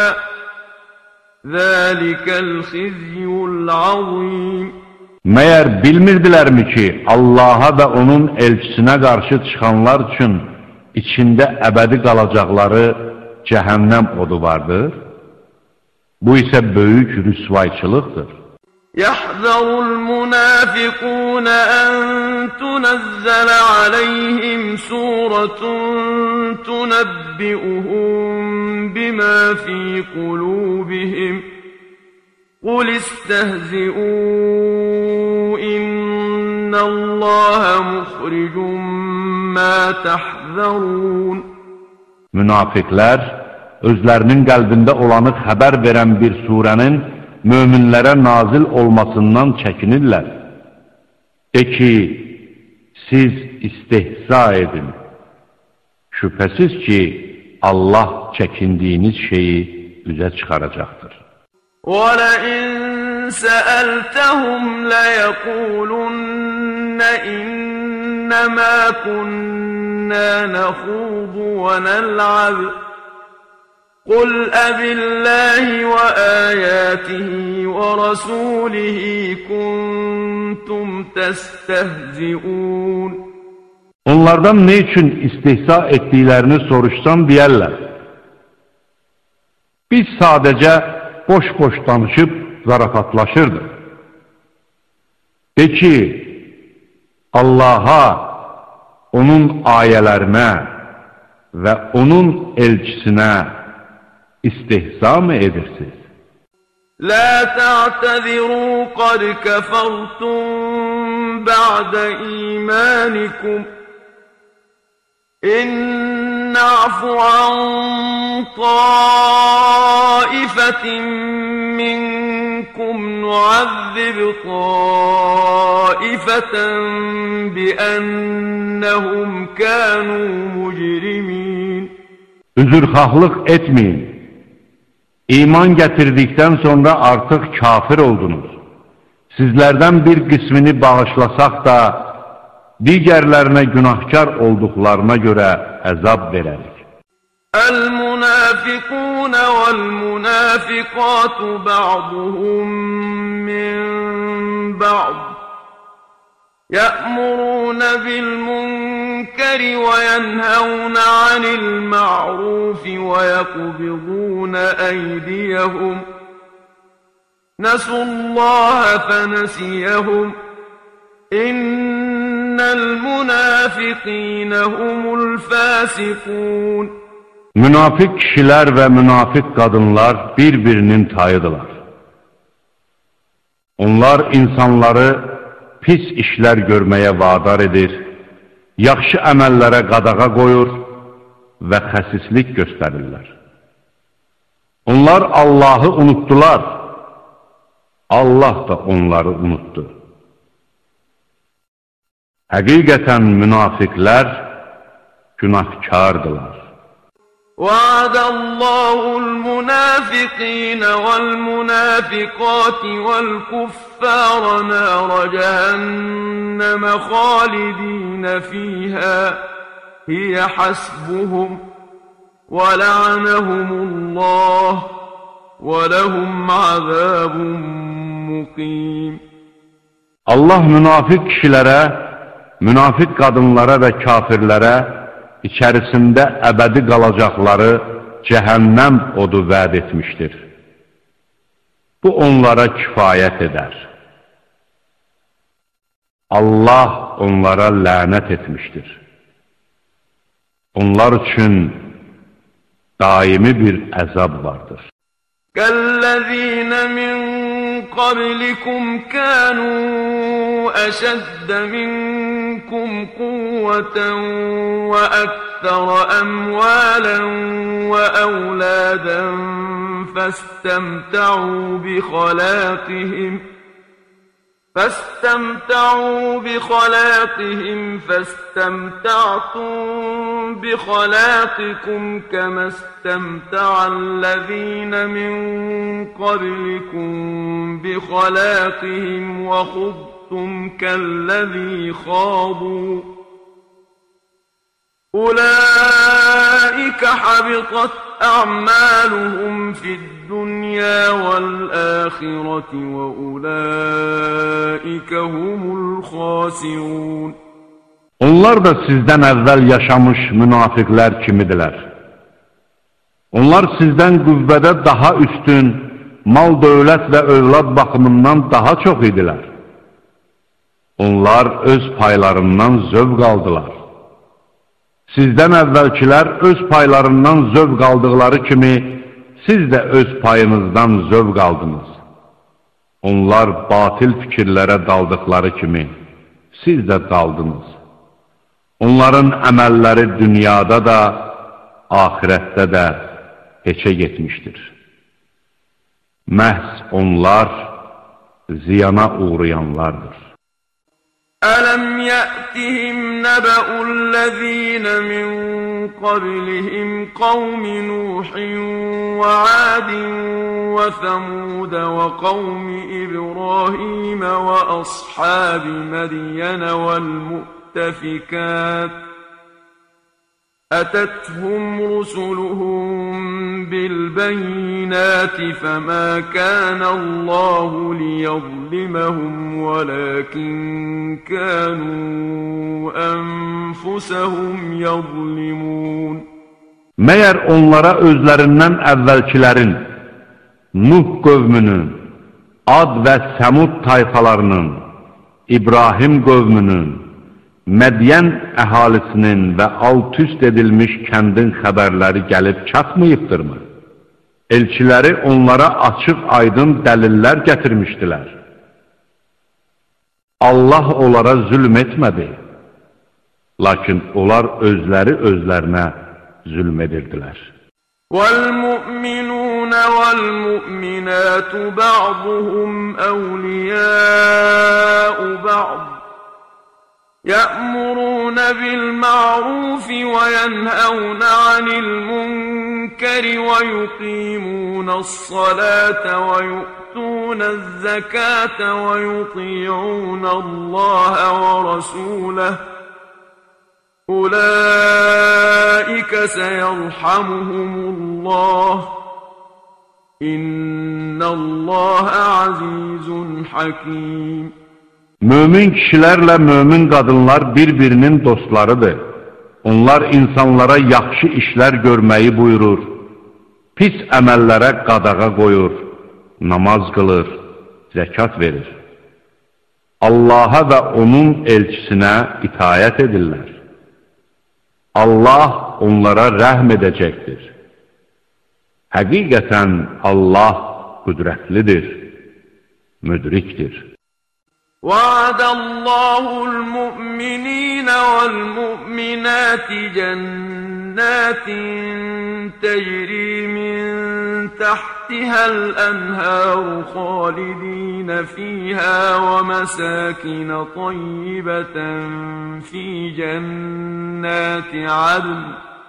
zəlikəl xizyul azim. Məyər bilmirdilərmi ki, Allaha və onun elçisinə qarşı çıxanlar üçün içində əbədi qalacaqları cəhənnəm odu vardır? Bu isə böyük rüsvayçılıqdır. Yəhzərul münafiqun ən tunəzzələ aleyhim surətun tunəbbi'uhum bimə fi qulubihim. قُلِ اسْتَهْزِئُوا إِنَّ اللَّهَ مُخْرِجٌ مَا تَحْذَرُونَ. Münafiqlər özlərinin qəlbində olanı xəbər verən bir surənin möminlərə nazil olmasından çəkinirlər. De ki, siz istehza edin. Şübhəsiz ki, Allah çəkindiyiniz şeyi üzə çıxaracaqdır. وَلَئِن سَأَلْتَهُمْ لَيَقُولُنَّ إِنَّمَا كُنَّا نَخُوضُ وَنَلْعَبُ قُلْ أَبِاللَّهِ وَآيَاتِهِ وَرَسُولِهِ كُنْتُمْ تَسْتَهْزِئُونَ. Onlardan ne üçün istihza etdiklərini soruşsan deyərlər. Biz sadəcə boş-boş danışıb zarafatlaşırdı. De ki, Allaha, onun ayələrinə və onun elçisinə istihza mı edirsiniz? La ta'tadiru qad kafartum ba'da imanikum. إن نعفو عن طائفة منكم نعذب طائفة بأنهم كانوا مجرمين. Üzrxahlıq etməyin. İman gətirdikdən sonra artıq kafir oldunuz. Sizlərdən bir qismini bağışlasaq da, digərlərinə günahkar olduqlarına görə əzab verərik. الْمُنَافِقُونَ وَالْمُنَافِقَاتُ بَعْضُهُم مِّن بَعْضٍ يَأْمُرُونَ بِالْمُنكَرِ وَيَنْهَوْنَ عَنِ الْمَعْرُوفِ وَيَقْبِضُونَ أَيْدِيَهُمْ نَسُوا اللَّهَ فَنَسِيَهُمْ İnnel münafiqîne humul fâsikûn. Münafik kişilər və münafik qadınlar bir-birinin tayıdırlar. Onlar insanları pis işlər görməyə vadar edir, yaxşı əməllərə qadağa qoyur və xəsislik göstərirlər. Onlar Allahı unutdular, Allah da onları unutdu. Həqiqətən münafiqlər günahkardılar. وَعَدَ اللَّهُ الْمُنَافِقِينَ وَالْمُنَافِقَاتِ وَالْكُفَّارَ نَارَ جَهَنَّمَ خَالِدِينَ فِيهَا هِيَ حَسْبُهُمْ وَلَعَنَهُمُ اللَّهُ وَلَهُمْ عَذَابٌ مُقِيمٌ. Allah münafik kişilərə, münafik qadınlara və kafirlərə içərisində əbədi qalacaqları cəhənnəm odu vəd etmişdir. Bu onlara kifayət edər. Allah onlara lənət etmişdir. Onlar üçün daimi bir əzab vardır. كَالَّذِينَ مِنْ قَبْلِكُمْ كَانُوا أشد منكم قوة وأكثر أموالا وأولادا فاستمتعوا بخلاقهم فاستمتعتم بخلاقكم كما استمتع الذين من قبلكم بخلاقهم وخضتم كالذي خاضوا أولئك حبطت أعمالهم في الدنيا والآخرة وأولئك هم الخاسرون. Onlar da sizdən əvvəl yaşamış münafiqlər kimidirlər. Onlar sizdən qüvvədə daha üstün, mal, dövlət və övlad baxımından daha çox idilər. Onlar öz paylarından zövq aldılar. Sizdən əvvəlkilər öz paylarından zövq aldıqları kimi, siz də öz payınızdan zövq aldınız. Onlar batil fikirlərə daldıqları kimi, siz də daldınız. Onların əməlləri dünyada da, ahirətdə də heçə getmişdir. Məhz onlar ziyana uğrayanlardır. أَلَمْ يَأْتِهِمْ نَبَأُ الَّذِينَ مِنْ قَبْلِهِمْ قَوْمِ نُوحٍ وَعَادٍ وَثَمُودَ وَقَوْمِ إِبْرَاهِيمَ وَأَصْحَابِ مَدْيَنَ وَالْمُؤْتَفِكَاتِ أَتَتْهُمْ رُسُلُهُم بِالْبَيِّنَاتِ فَمَا كَانَ اللَّهُ لِيَظْلِمَهُمْ وَلَكِنْ كَانُوا أَنفُسَهُمْ يَظْلِمُونَ. Məyər onlara özlərindən əvvəlkilərin, Nuh qövmünün, Ad və Səmud tayfalarının, İbrahim qövmünün, Mədiyən əhalisinin və alt-üst edilmiş kəndin xəbərləri gəlib çatmayıbdırmı? Elçiləri onlara açıq aydın dəlillər gətirmişdilər. Allah onlara zülm etmədi, lakin onlar özləri özlərinə zülm edirdilər. وَالْمُؤْمِنُونَ وَالْمُؤْمِنَاتُ بَعْضُهُمْ أَوْلِيَاءُ بَعْضٍ يَأْمُرُونَ بِالْمَعْرُوفِ وَيَنْهَوْنَ عَنِ الْمُنكَرِ وَيُقِيمُونَ الصَّلَاةَ وَيُؤْتُونَ الزَّكَاةَ وَيُطِيعُونَ اللَّهَ وَرَسُولَهُ أُولَئِكَ سَيَرْحَمُهُمُ اللَّهُ إِنَّ اللَّهَ عَزِيزٌ حَكِيمٌ. Mömin kişilərlə mömin qadınlar bir-birinin dostlarıdır. Onlar insanlara yaxşı işlər görməyi buyurur, pis əməllərə qadağa qoyur, namaz qılır, zəkat verir. Allaha və onun elçisinə itayət edirlər. Allah onlara rəhm edəcəkdir. Həqiqətən Allah qüdrətlidir, müdrikdir. وعد الله المؤمنين والمؤمنات جنات تجري من تحتها الأنهار خالدين فيها ومساكن طيبة في جنات عدن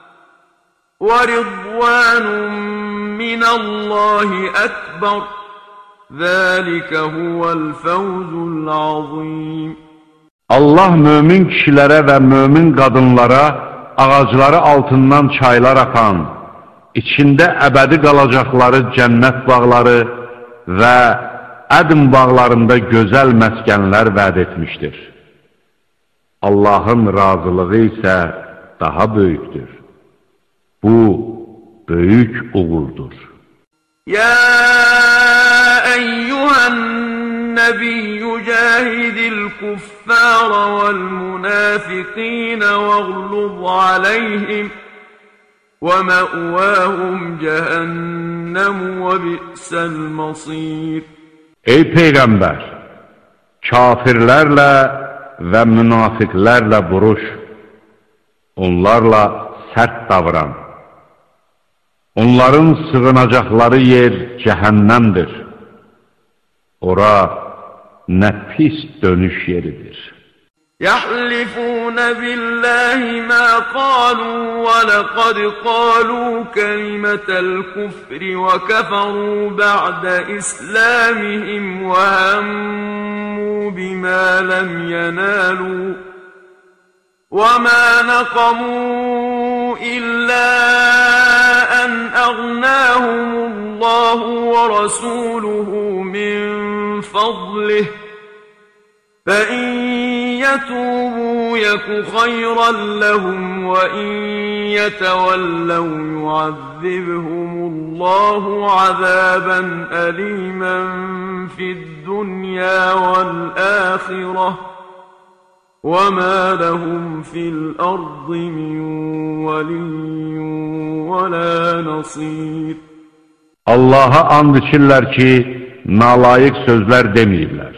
ورضوان من الله أكبر ذَٰلِكَ هُوَ الْفَوْزُ الْعَظِيمُ. Allah mömin kişilərə və mömin qadınlara ağacları altından çaylar akan, içində əbədi qalacaqları cənnət bağları və ədn bağlarında gözəl məskənlər vəd etmişdir. Allahın razılığı isə daha böyükdür. Bu, böyük uğurdur. يا أيها النبي جاهد الكفار والمنافقين واغلظ عليهم ومأواهم جهنم وبئس المصير. Ey Peyğəmbər! Kafirlərlə və münafiqlərlə vuruş, onlarla sərt davran. Onların sığınacaqları yer cəhənnəmdir. Ora nə pis dönüş yeridir. يحلفون بالله ما قالوا ولقد قالوا كلمة الكفر وكفروا بعد إسلامهم وهموا بما لم ينالوا وما نقموا إلا أن أغناهم الله ورسوله من فضله فإن يتوبوا يك خيرا لهم وإن يتولوا يعذبهم الله عذابا أليما في الدنيا والآخرة وما لهم في الأرض من ولي ولا نصير. Allah'a and içirlər ki, nalayıq sözlər deməyiblər.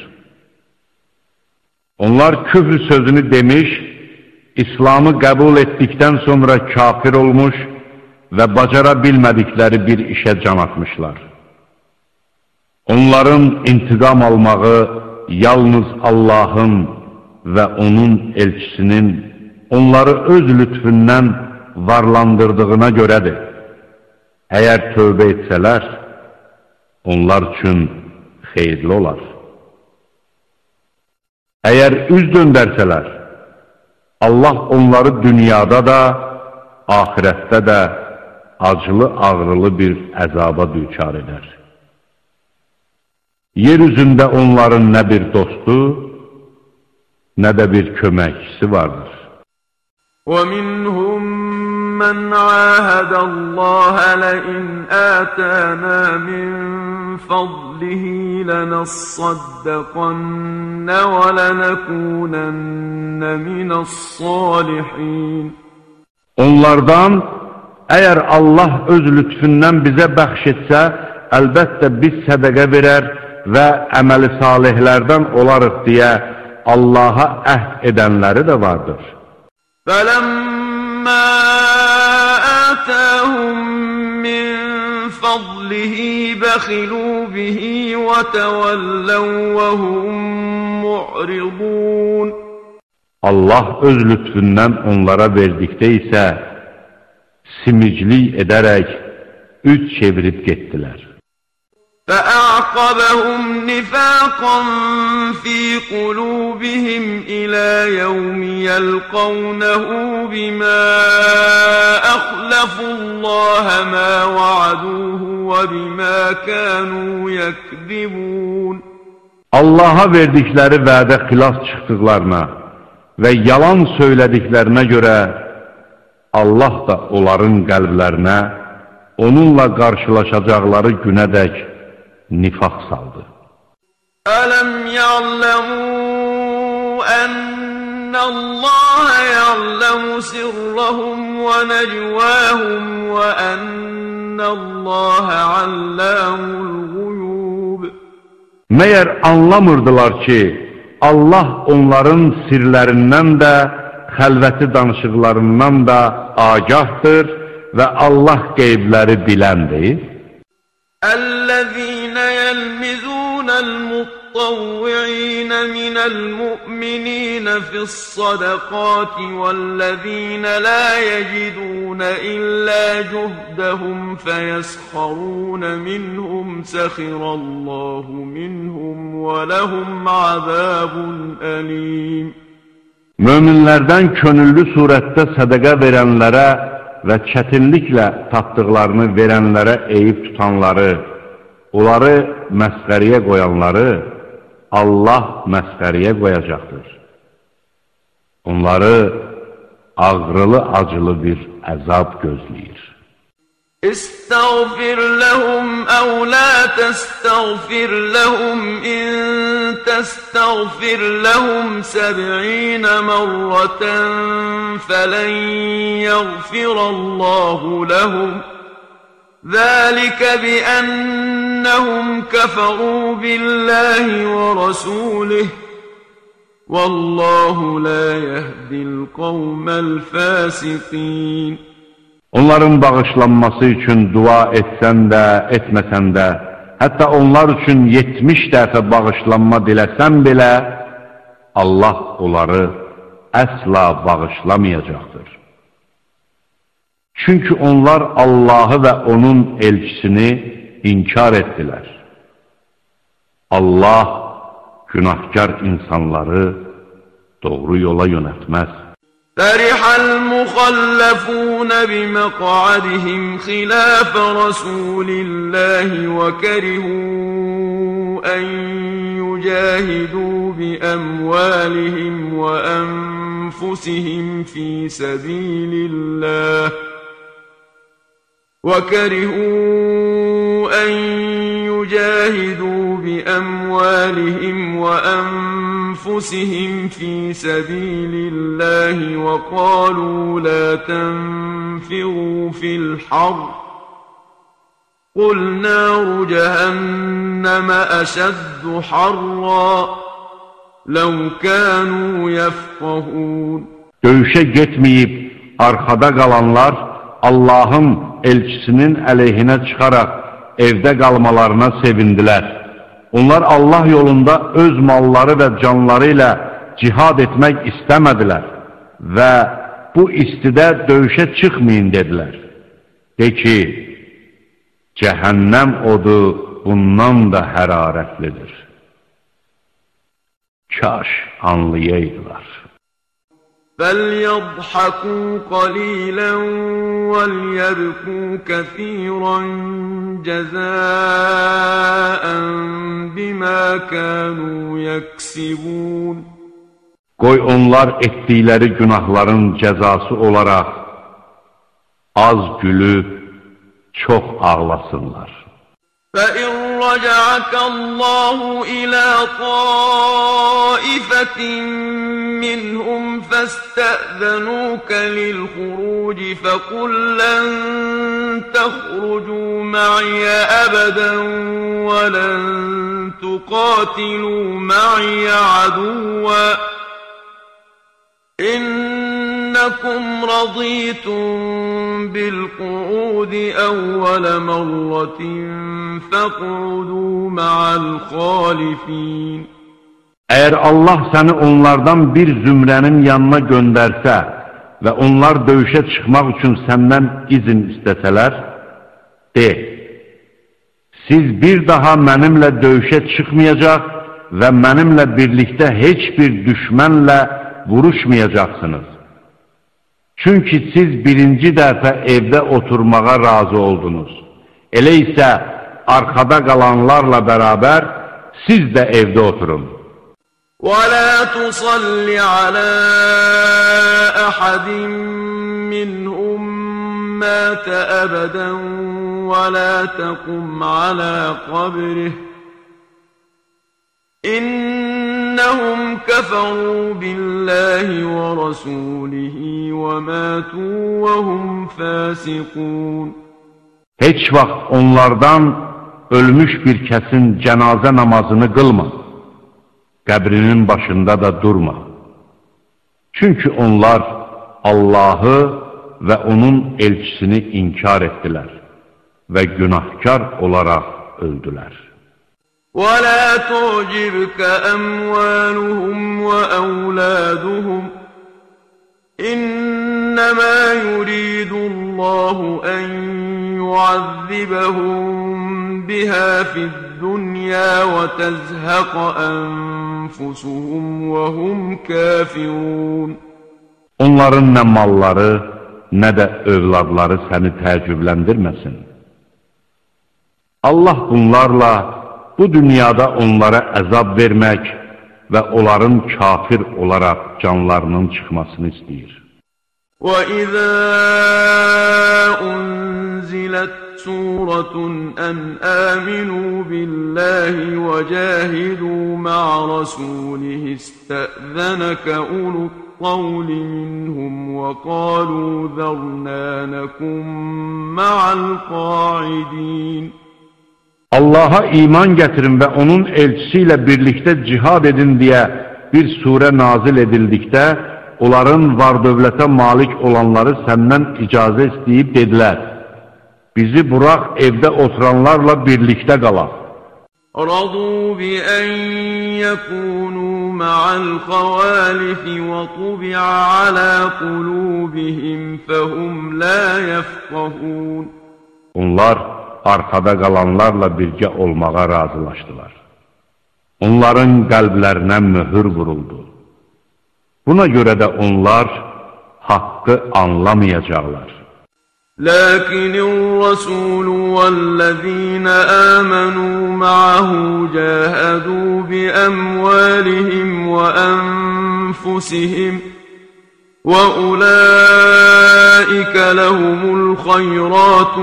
Onlar küfr sözünü demiş, İslamı qəbul etdikdən sonra kafir olmuş və bacara bilmədikləri bir işə can atmışlar. Onların intiqam almağı yalnız Allahın və onun elçisinin onları öz lütfündən varlandırdığına görədir. Əgər tövbə etsələr, onlar üçün xeyirli olar. Əgər üz döndərsələr, Allah onları dünyada da, ahirətdə də acılı-ağrılı bir əzaba düçar edər. Yer üzündə onların nə bir dostu, nə də bir köməkçisi vardır. وَمِنْهُمْ مَنْ عَاهَدَ اللَّهَ لَئِنْ آتَانَا مِنْ فَضْلِهِ لَنَصَّدَّقَنَّ وَلَنَكُونَنَّ مِنَ الصَّالِحِينَ. Onlardan, əgər Allah öz lütfündən bizə bəxş etsə, əlbəttə biz sədəqə verər və əməli salihlərdən olarıq deyə Allaha əhd edənləri də vardır. فَلَمَّا آتَاهُم مِّن فَضْلِهِ بَخِلُوا بِهِ وَتَوَلَّوْا وَهُمْ مُعْرِضُونَ. Allah öz lütfündən onlara verdikdə isə simiclik edərək üç çevirib getdilər. فَأَعْقَبَهُمْ نِفَاقًا فِي قُلُوبِهِمْ إِلَى يَوْمِ يَلْقَوْنَهُ بِمَا أَخْلَفُوا اللَّهَ مَا وَعَدُوهُ وَبِمَا كَانُوا يَكْذِبُونَ. Allaha verdikləri vədə xilas çıxdıqlarına və yalan söylədiklərinə görə Allah da onların qəlblərinə onunla qarşılaşacaqları günədək nifaq saldı. أَلَمْ يَعْلَمُوا أَنَّ اللَّهَ يَعْلَمُ سِرَّهُمْ وَنَجْوَاهُمْ وَأَنَّ اللَّهَ عَلَّامُ الْغُيُوبِ. Məyər anlamırdılar ki, Allah onların sirlərindən də, xəlvəti danışıqlarından da agahdır və Allah qeybləri biləndir. الذين يلمزون المطوعين من المؤمنين في الصدقات والذين لا يجدون إلا جهدهم فيسخرون منهم سخر الله منهم ولهم عذاب أليم. Möminlərdən könüllü surətdə sədəqə verənlərə və çətinliklə tapdıqlarını verənlərə eyib tutanları, onları məsxəriyə qoyanları Allah məsxəriyə qoyacaqdır. Onları ağrılı-acılı bir əzab gözləyir. استغفر لهم أو لا تستغفر لهم إن تستغفر لهم 70 مرة فلن يغفر الله لهم ذلك بأنهم كفروا بالله ورسوله Vallahu la yehdil kavmel fasiqin. Onların bağışlanması üçün dua etsən də, etməsən də, hətta onlar üçün 70 dəfə bağışlanma diləsən belə, Allah onları əsla bağışlamayacaqdır. Çünki onlar Allahı və onun elçisini inkar etdilər. Allah günahkar insanları doğru yola yönəltməz. فرح المخلفون بمقعدهم خلاف رسول الله وكرهوا أن يجاهدوا بأموالهم وأنفسهم في سبيل الله وقالوا لا تنفروا في الحر قل نار جهنم أشد حرا لو كانوا يفقهون. Döyüşə getməyib arxada qalanlar Allahın elçisinin əleyhinə çıxaraq evdə qalmalarına sevindilər. Onlar Allah yolunda öz malları və canları ilə cihad etmək istəmədilər və bu istidə döyüşə çıxmayın dedilər. De ki, cəhənnəm odu bundan da hərarətlidir. Kaş anlayaydılar. فَلْيَضْحَكُوا قَلِيلًا وَلْيَبْكُوا كَثِيرًا جَزَاءً بِمَا كَانُوا يَكْسِبُونَ. Qoy onlar etdikləri günahların cəzası olaraq az gülüb çox ağlasınlar. فَإِنْ رَجَعَكَ اللَّهُ إِلَى طَائِفَةٍ مِّنْهُمْ فَاسْتَأْذَنُوكَ لِلْخُرُوجِ فَقُلْ لَنْ تَخْرُجُوا مَعِيَ أَبَدًا وَلَنْ تُقَاتِلُوا مَعِيَ عَدُوًّا إنكم رضيتم بالقعود أول مرة فاقعدوا مع الخالفين. Əgər Allah səni onlardan bir zümrənin yanına göndərsə və onlar döyüşə çıxmaq üçün səndən izin istəsələr, de, siz bir daha mənimlə döyüşə çıxmayacaq və mənimlə birlikdə heç bir düşmənlə vuruşmayacaqsınız. Çünki siz birinci dəfə evdə oturmağa razı oldunuz. Elə isə arxada qalanlarla bərabər siz də evdə oturun. وَلَا تُصَلِّ عَلَى أَحَدٍ مِّنْهُمْ مَاتَ أَبَدًا وَلَا تَقُمْ عَلَى قَبْرِهِ إنهم كفروا بالله ورسوله وماتوا وهم فاسقون. Heç vaxt onlardan ölmüş bir kəsin cənazə namazını qılma. Qəbrinin başında da durma. Çünki onlar Allahı və onun elçisini inkar etdilər və günahkar olaraq öldülər. وَلَا تُعْجِبْكَ أَمْوَالُهُمْ وَأَوْلَادُهُمْ إِنَّمَا يُرِيدُ اللَّهُ أَن يُعَذِّبَهُم بِهَا فِي الدُّنْيَا وَتَزْهَقَ أَنفُسُهُمْ وَهُمْ كَافِرُونَ. Onların nə malları, nə də övladları səni təəccübləndirməsin. Allah bunlarla bu dünyada onlara əzab vermək və onların kafir olaraq canlarının çıxmasını istəyir. وَإِذَا أُنْزِلَتْ سُورَةٌ أَنْ آمِنُوا بِاللَّهِ وَجَاهِدُوا مَعَ رَسُولِهِ اسْتَأْذَنَكَ أُولُو الطَّوْلِ مِنْهُمْ وَقَالُوا ذَرْنَا نَكُنْ مَعَ الْقَاعِدِينَ. Allaha iman gətirin və onun elçisi ilə birlikdə cihad edin deyə bir surə nazil edildikdə, onların var-dövlətə malik olanları səndən icazə istəyib dedilər, bizi burax evdə oturanlarla birlikdə qalaq. رضوا بأن يكونوا مع الخوالف وطبع على قلوبهم فهم لا يفقهون. Onlar arkada qalanlarla birgə olmağa razılaşdılar. Onların qəlblərinə möhür vuruldu. Buna görə də onlar haqqı anlamayacaqlar. لكن الرسول والذين آمنوا معه جاهدوا بأموالهم وأنفسهم وأولئك لهم الخيرات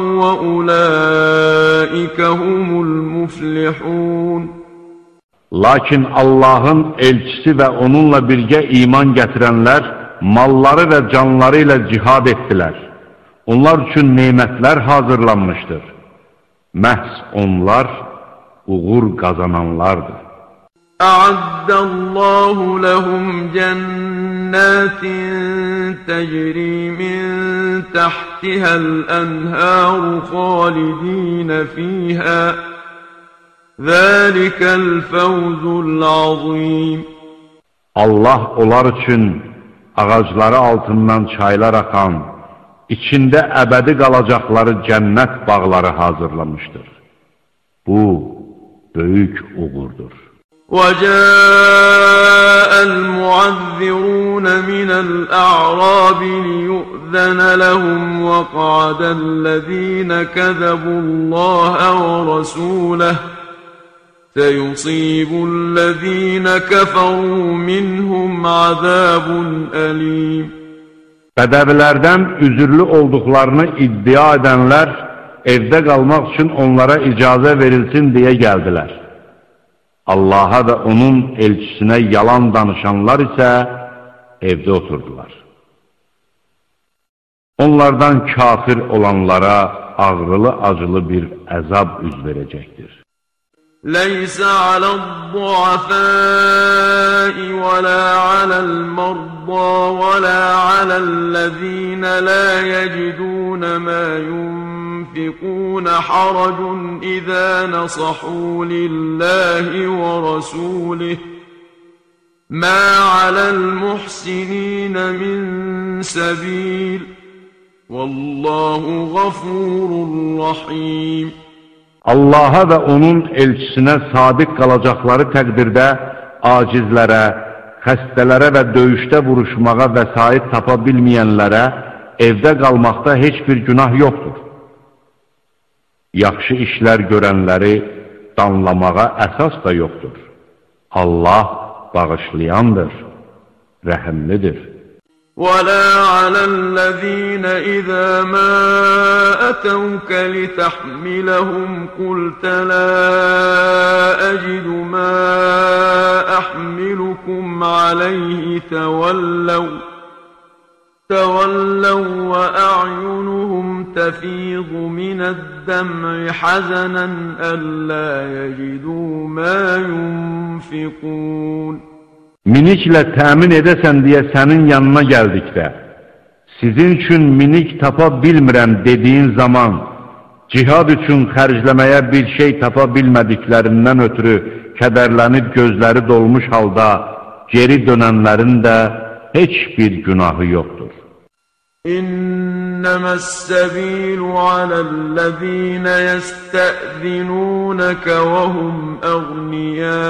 وأولئك هم المفلحون. Lakin Allahın elçisi və onunla birgə iman gətirənlər malları və canları ilə cihad etdilər. Onlar üçün nemətlər hazırlanmışdır. Məhz onlar uğur qazananlardır. A'addallahu lehum cennetin tecri min tahtihal enharu khalidin fiha. Zâlikel fevzul azîm. Allah onlar üçün ağacları altından çaylar akan, İçində əbədi qalacaqları cənnət bağları hazırlamışdır. Bu, böyük uğurdur. وَجَاءَ الْمُعَذِّرُونَ مِنَ الْأَعْرَابِ لِيُؤْذَنَ لَهُمْ وَقَعَدَ الَّذِينَ كَذَبُوا اللَّهَ وَرَسُولَهُ سَيُصِيبُ الَّذِينَ كَفَرُوا مِنْهُمْ عَذَابٌ أَلِيمٌ. Bədəvilərdən üzürlü olduqlarını iddia edənlər evdə qalmaq üçün onlara icazə verilsin deyə gəldilər. Allaha və onun elçisinə yalan danışanlar isə evdə oturdular. Onlardan kafir olanlara ağrılı-acılı bir əzab üz verəcəkdir. ليس على الضعفاء ولا على المرضى ولا على الذين لا يجدون ما ينفقون حرج إذا نصحوا لله ورسوله ما على المحسنين من سبيل والله غفور رحيم. Allaha və onun elçisinə sadiq qalacaqları təqdirdə acizlərə, xəstələrə və döyüşdə vuruşmağa vəsait tapa bilməyənlərə evdə qalmaqda heç bir günah yoxdur. Yaxşı işlər görənləri danlamağa əsas da yoxdur. Allah bağışlayandır, rəhimlidir. ولا على الذين إذا ما أتوك لتحملهم قلت لا أجد ما أحملكم عليه تولوا وأعينهم تفيض من الدمع حزنا ألا يجدوا ما ينفقون. Miniklə təmin edəsən deyə sənin yanına gəldikdə, sizin üçün minik tapa bilmirəm dediyin zaman, cihad üçün xərcləməyə bir şey tapa bilmədiklərindən ötürü kədərlənib gözləri dolmuş halda geri dönənlərin də heç bir günahı yoxdur. İnneməs-səbilu aləl-ləzīne yestə'zinûnəkə və hum əğniyâ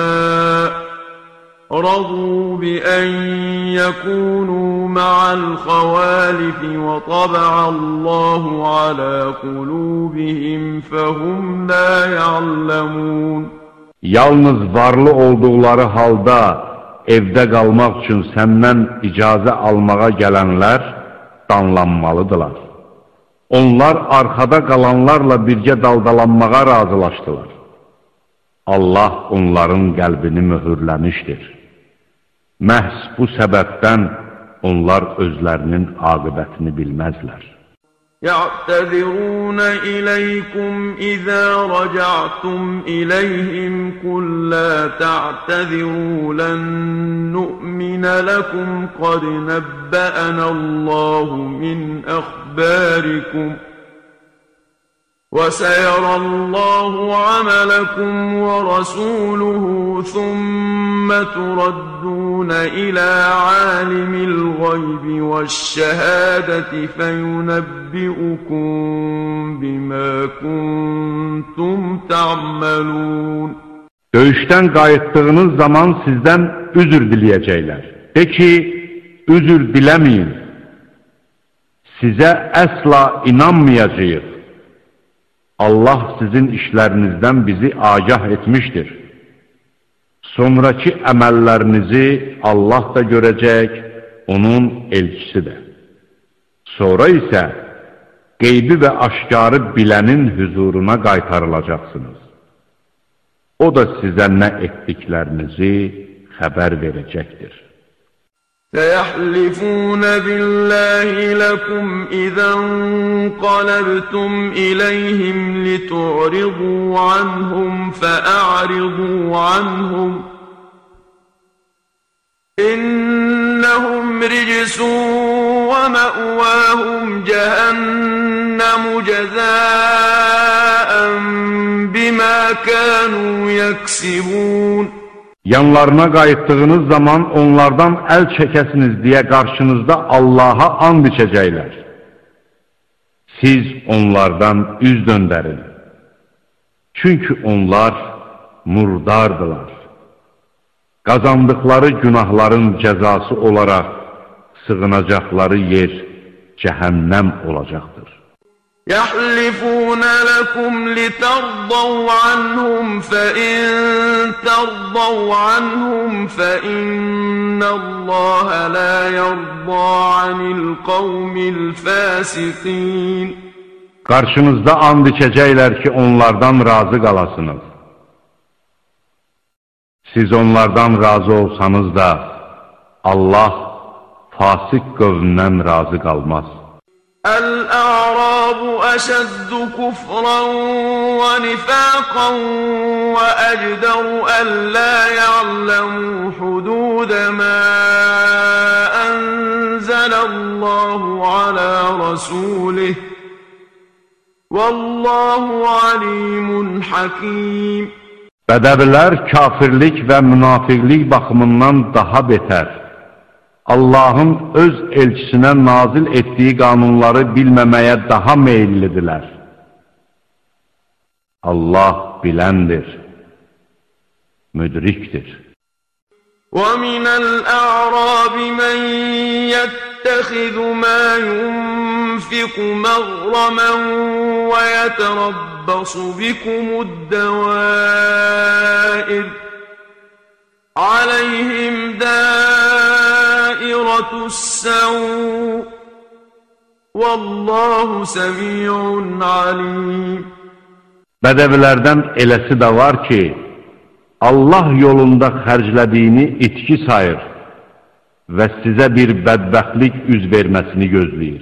رضوا بأن يكونوا مع الخوالف وطبع الله على قلوبهم فهم لا يعلمون. Yalnız varlı olduqları halda evdə qalmaq üçün səndən icazə almağa gələnlər danlanmalıdırlar. Onlar arxada qalanlarla birgə daldalanmağa razılaşdılar. Allah onların qəlbini möhürləmişdir. Məhz bu səbəbdən onlar özlərinin aqibətini bilməzlər. يعتذرون إليكم إذا رجعتم إليهم قل لا تعتذروا لن نؤمن لكم قد نبأنا الله من أخباركم وسيرى الله عملكم ورسوله ثم تردون إلى عالم الغيب والشهادة فينبئكم بما كنتم تعملون. Döyüşdən qayıtdığınız zaman sizdən üzr diləyəcəklər. De ki, üzr diləməyin. Sizə əsla inanmayacağıq. Allah sizin işlərinizdən bizi agah etmişdir. Sonraki əməllərinizi Allah da görəcək, onun elçisi də. Sonra isə qeybi və aşkarı bilənin huzuruna qaytarılacaqsınız. O da sizə nə etdiklərinizi xəbər verəcəkdir. سيحلفون بالله لكم إذا انقلبتم إليهم لتعرضوا عنهم فأعرضوا عنهم إنهم رجس ومأواهم جهنم جزاء بما كانوا يكسبون. Yanlarına qayıtdığınız zaman onlardan əl çəkəsiniz deyə qarşınızda Allaha and içəcəklər. Siz onlardan üz döndərin. Çünki onlar murdardılar. Qazandıqları günahların cəzası olaraq sığınacaqları yer cəhənnəm olacaqdır. يحلفون لكم لترضوا عنهم فإن ترضوا عنهم فإن الله لا يرضى عن القوم الفاسقين. Qarşınızda and içəcəklər ki, onlardan razı qalasınız. Siz onlardan razı olsanız da, Allah fasik qövmündən razı qalmaz. الأعراب أشد كفرا ونفاقا وأجدر ألا يعلموا حدود ما أنزل الله على رسوله والله عليم حكيم. Bədəvilər kafirlik və münafiqlik baxımından daha betər. Allahın öz elçisinə nazil etdiyi qanunları bilməməyə daha meyillidirlər. Allah biləndir, müdrikdir. وَمِنَ الْأَعْرَابِ مَنْ يَتَّخِذُ مَا يُنْفِقُ مَغْرَمًا وَيَتَرَبَّصُ بِكُمُ الدَّوَائِرَ عَلَيْهِمْ دَائِرَةُ السَّوْءِ وَاللّٰهُ سَمِيعٌ عَلِيمٌ. Bədəvilərdən eləsi də var ki, Allah yolunda xərclədiyini itki sayır və sizə bir bədbəxtlik üz verməsini gözləyir.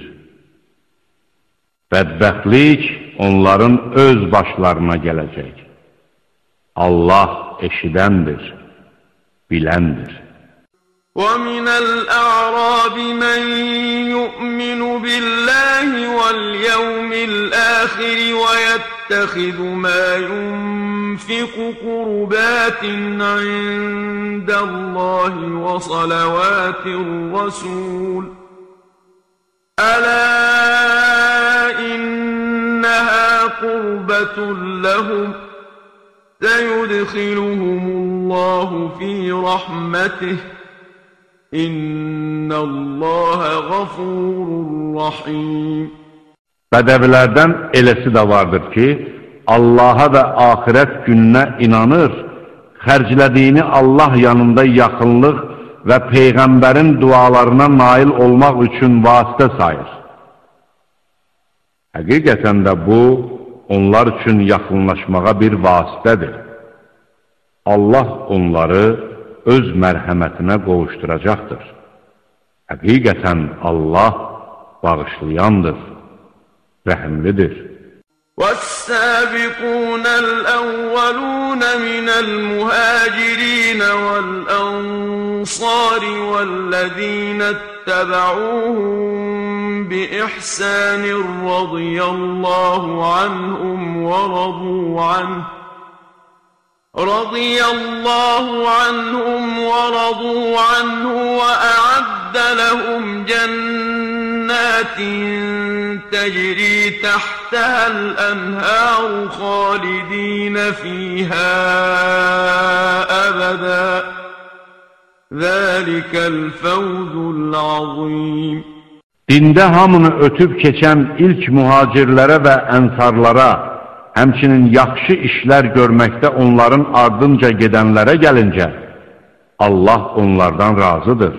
Bədbəxtlik onların öz başlarına gələcək. Allah eşidəndir, biləndir. وَمِنَ الْأَعْرَابِ مَنْ يُؤْمِنُ بِاللَّهِ وَالْيَوْمِ الْآخِرِ وَيَتَّخِذُ مَا يُنْفِقُ قُرُبَاتٍ عِنْدَ اللَّهِ وَصَلَوَاتِ الرَّسُولِ أَلَا إِنَّهَا قُرْبَةٌ لَهُمْ سَيُدْخِلُهُمُ اللَّهُ فِي رَحْمَتِهِ İnnəllaha ğafurur rahim. Bədəvilərdən eləsi də vardır ki, Allaha və axirət gününə inanır, xərclədiyini Allah yanında yaxınlıq və Peyğəmbərin dualarına nail olmaq üçün vasitə sayır. Həqiqətən də bu, onlar üçün yaxınlaşmağa bir vasitədir. Allah onları öz mərhəmətinə qovuşturacaqdır. Həqiqətən Allah bağışlayandır, rəhimlidir. والسابقون الأولون من المهاجرين والأنصار والذين اتبعوهم بإحسان رضي الله عنهم ورضوا عنه وأعد لهم جنات تجري تحتها الأنهار خالدين فيها أبدا ذلك الفوز العظيم. Dində hamını ötüb keçən ilk mühacirlərə və ənsarlara, həmçinin yaxşı işlər görməkdə onların ardınca gedənlərə gəlincə, Allah onlardan razıdır.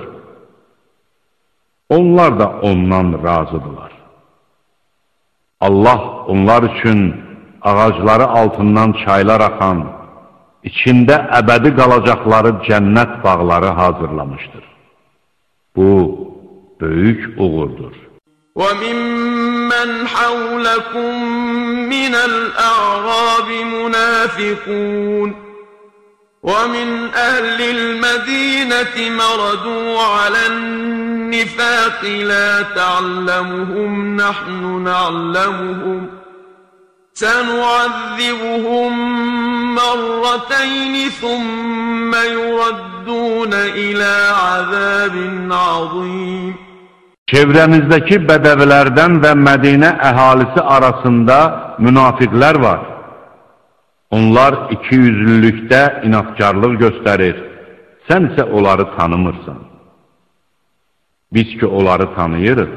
Onlar da ondan razıdırlar. Allah onlar üçün ağacları altından çaylar axan, içində əbədi qalacaqları cənnət bağları hazırlamışdır. Bu, böyük uğurdur. وَمِمَّنْ حَوْلَكُمْ مِنَ الْأَعْرَابِ مُنَافِقُونَ وَمِنْ أَهْلِ الْمَدِينَةِ مَرَدُوا عَلَى النِّفَاقِ لَا تَعْلَمُهُمْ نَحْنُ نَعْلَمُهُمْ سَنُعَذِّبُهُمْ مَرَّتَيْنِ ثُمَّ يُرَدُّونَ إِلَى عَذَابٍ عَظِيمٍ. Çevrənizdəki bədəvilərdən və Mədinə əhalisi arasında münafiqlər var. Onlar ikiyüzlülükdə inatkarlıq göstərir, sən isə onları tanımırsan. Biz ki, onları tanıyırıq.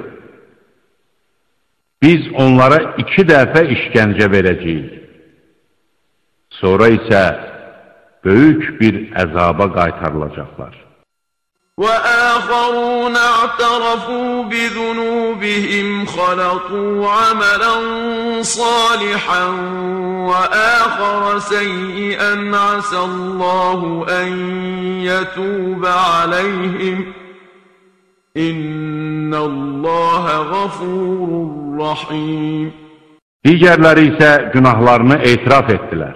Biz onlara 2 dəfə işgəncə verəcəyik. Sonra isə böyük bir əzaba qaytarılacaqlar. وآخرون اعترفوا بذنوبهم خلطوا عملا صالحا وآخر سيئا عسى الله أن يتوب عليهم إن الله غفور رحيم. Digərləri isə günahlarını etiraf etdilər.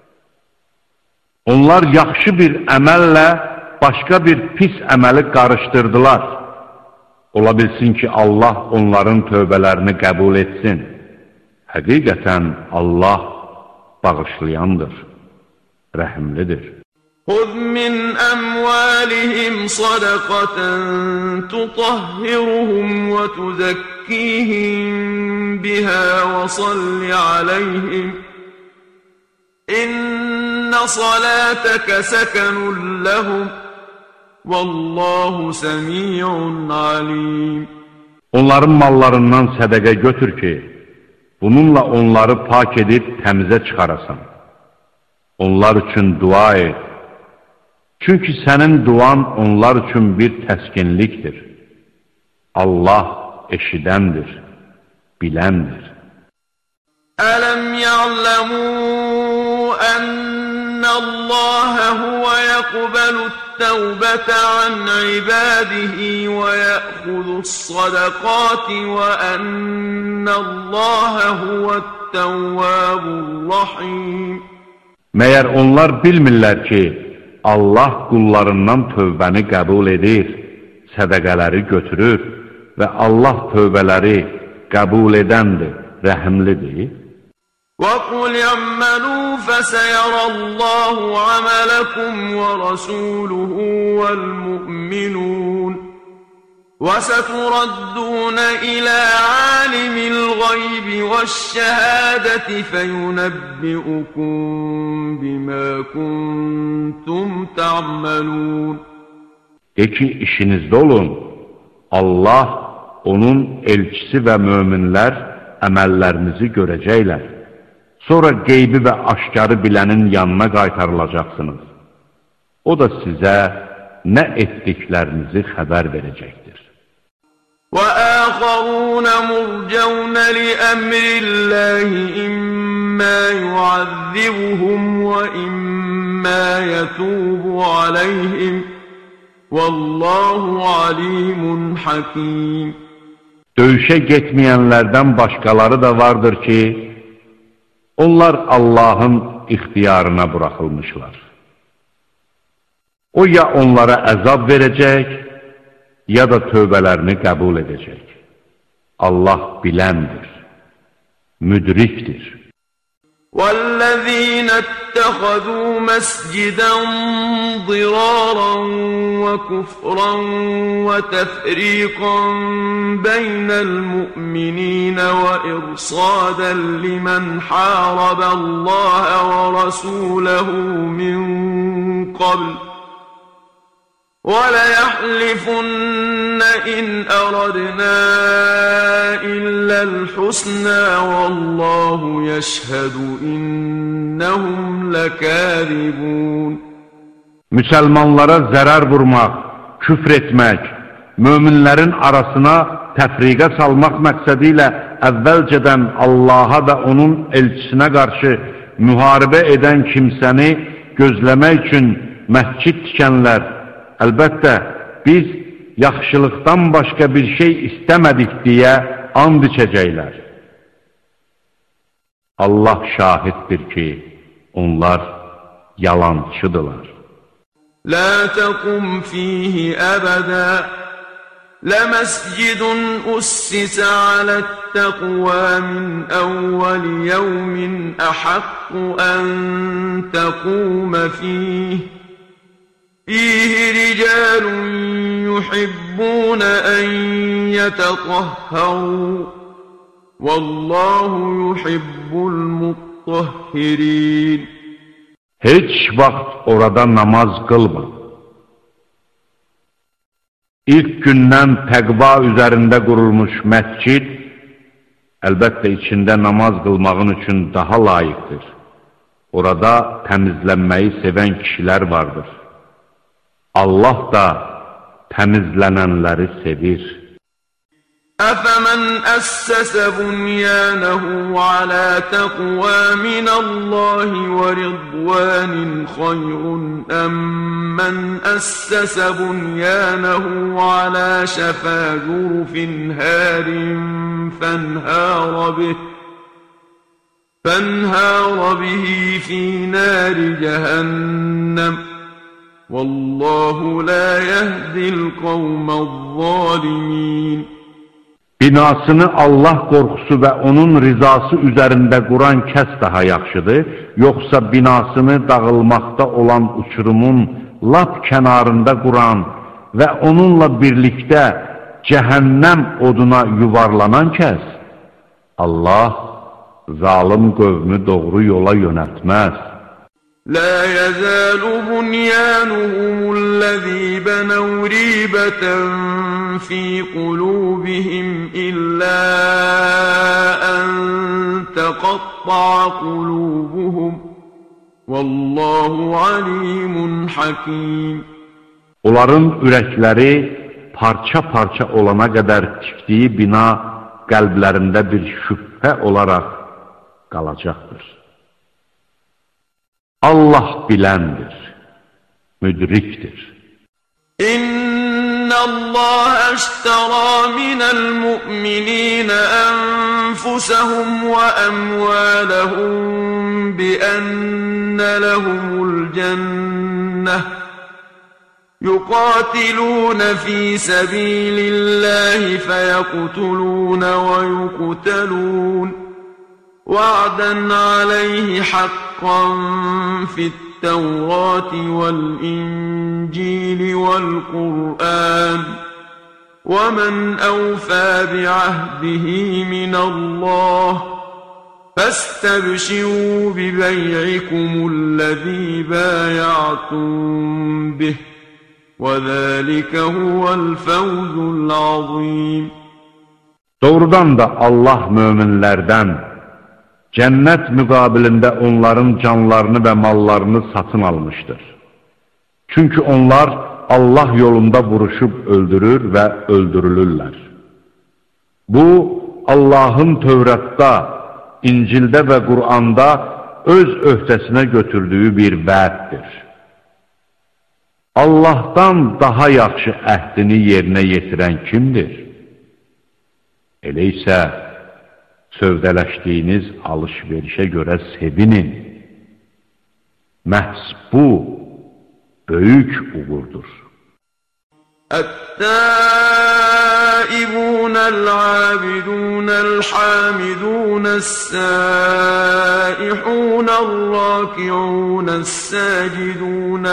Onlar yaxşı bir əməllə başqa bir pis əməli qarışdırdılar. Ola bilsin ki, Allah onların tövbələrini qəbul etsin. Həqiqətən Allah bağışlayandır, rəhimlidir. خذ من أموالهم صدقة تطهرهم وتزكيهم بها وصل عليهم إن صلاتك سكن لهم والله سميع عليم. Onların mallarından sədəqə götür ki, bununla onları pak edib təmizə çıxarasan. Onlar üçün dua et. Çünki sənin duan onlar üçün bir təskinlikdir. Allah eşidəndir, biləndir. Ələm ya'ləmû ennəllâhe huvə yəqbəlü't-təvbətə an ibadihi və yəxudu's-sadaqati və ennəllâhe huvət-təvvâbur-rahîm. Məyər onlar bilmirlər ki, Allah qullarından tövbəni qəbul edir, sədəqələri götürür və Allah tövbələri qəbul edəndir, rəhimlidir. وَقُلْ اعْمَلُوا فَسَيَرَى اللَّهُ عَمَلَكُمْ وَرَسُولُهُ وَالْمُؤْمِنُونَ وَسَتُرَدُّونَ إِلَى عَالِمِ الْغَيْبِ وَالشَّهَادَةِ فَيُنَبِّئُكُم بِمَا كُنتُمْ تَعْمَلُونَ. De ki, işinizdə olun. Allah, onun elçisi və möminlər əməllərinizi görəcəklər. Sonra qeybi və aşkarı bilənin yanına qaytarılacaqsınız. O da sizə nə etdiklərinizi xəbər verəcəkdir. وَآخَرُونَ مُرْجَوْنَ لِأَمْرِ اللَّهِ إِمَّا يُعَذِّبُهُمْ وَإِمَّا يَتُوبُ عَلَيْهِمْ وَاللَّهُ عَلِيمٌ حَكِيمٌ. Döyüşə getməyənlərdən başqaları da vardır ki, onlar Allahın ixtiyarına buraxılmışlar. O ya onlara əzab verəcək, ya da tövbələrini qəbul edəcək. Allah biləndir, müdrikdir. وَالَّذِينَ اتَّخَذُوا مَسْجِدًا ضِرَارًا وَكُفْرًا وَتَفْرِيقًا بَيْنَ الْمُؤْمِنِينَ وَإِرْصَادًا لِمَنْ حَارَبَ اللَّهَ وَرَسُولَهُ مِنْ قَبْلُ وَلَيَحْلِفُنَّ إِنْ أَرَدْنَا إِلَّا الْحُسْنَى وَاللَّهُ يَشْهَدُ إِنَّهُمْ لَكَاذِبُونَ. Müsəlmanlara zərər vurmaq, küfr etmək, möminlərin arasına təfriqə salmaq məqsədi ilə əvvəlcədən Allaha və onun elçisinə qarşı müharibə edən kimsəni gözləmək üçün məscid tikənlər, əlbəttə, biz yaxşılıqdan başqa bir şey istəmədik deyə and içəcəklər. Allah şahiddir ki, onlar yalançıdırlar. لا تقم فيه أبدا لمسجد أسس على التقوى من أول يوم أحق أن تقوم فيه رجال يحبون أن يتطهروا والله يحب المطهرين. Heç vaxt orada namaz qılma. İlk gündən təqva üzərində qurulmuş məscid, əlbəttə içində namaz qılmağın üçün daha layiqdir. Orada təmizlənməyi sevən kişilər vardır. Allah da təmizlənənləri sevir. أفمن أسس بنيانه على تقوى من الله ورضوان خير أم من أسس بنيانه على شفا جرف هار فانهار به في نار جهنم والله لا يهدي القوم الظالمين. Binasını Allah qorxusu və onun rizası üzərində quran kəs daha yaxşıdır, yoxsa binasını dağılmaqda olan uçurumun lap kənarında quran və onunla birlikdə cəhənnəm oduna yuvarlanan kəs? Allah zalim qövmü doğru yola yönəltməz. لا يزال بنيانهم الذي بنوا ريبة في قلوبهم إلا أن تقطع قلوبهم والله عليم حكيم. Onların ürəkləri parça-parça olana qədər tikdiyi bina qəlblərində bir şübhə olaraq qalacaqdır. Allah biləndir, müdrikdir. إن الله اشترى من المؤمنين أنفسهم وأموالهم بأن لهم الجنة يقاتلون في سبيل الله فيقتلون ويقتلون وعدا عليه حقا في التوراة والإنجيل والقرآن ومن أوفى بعهده من الله فاستبشروا ببيعكم الذي بايعتم به وذلك هو الفوز العظيم. Doğrudan da Allah möminlərdən cənnət müqabilində onların canlarını və mallarını satın almışdır. Çünki onlar Allah yolunda vuruşub öldürür və öldürülürlər. Bu, Allahın Tövratda, İncildə və Qur'anda öz öhdəsinə götürdüyü bir vəddir. Allahdan daha yaxşı əhdini yerinə yetirən kimdir? Elə isə sövdələşdiyiniz alış-verişə görə sevinin. Məhz bu böyük uğurdur. التائبون العابدون الحامدون السائحون الراكعون الساجدون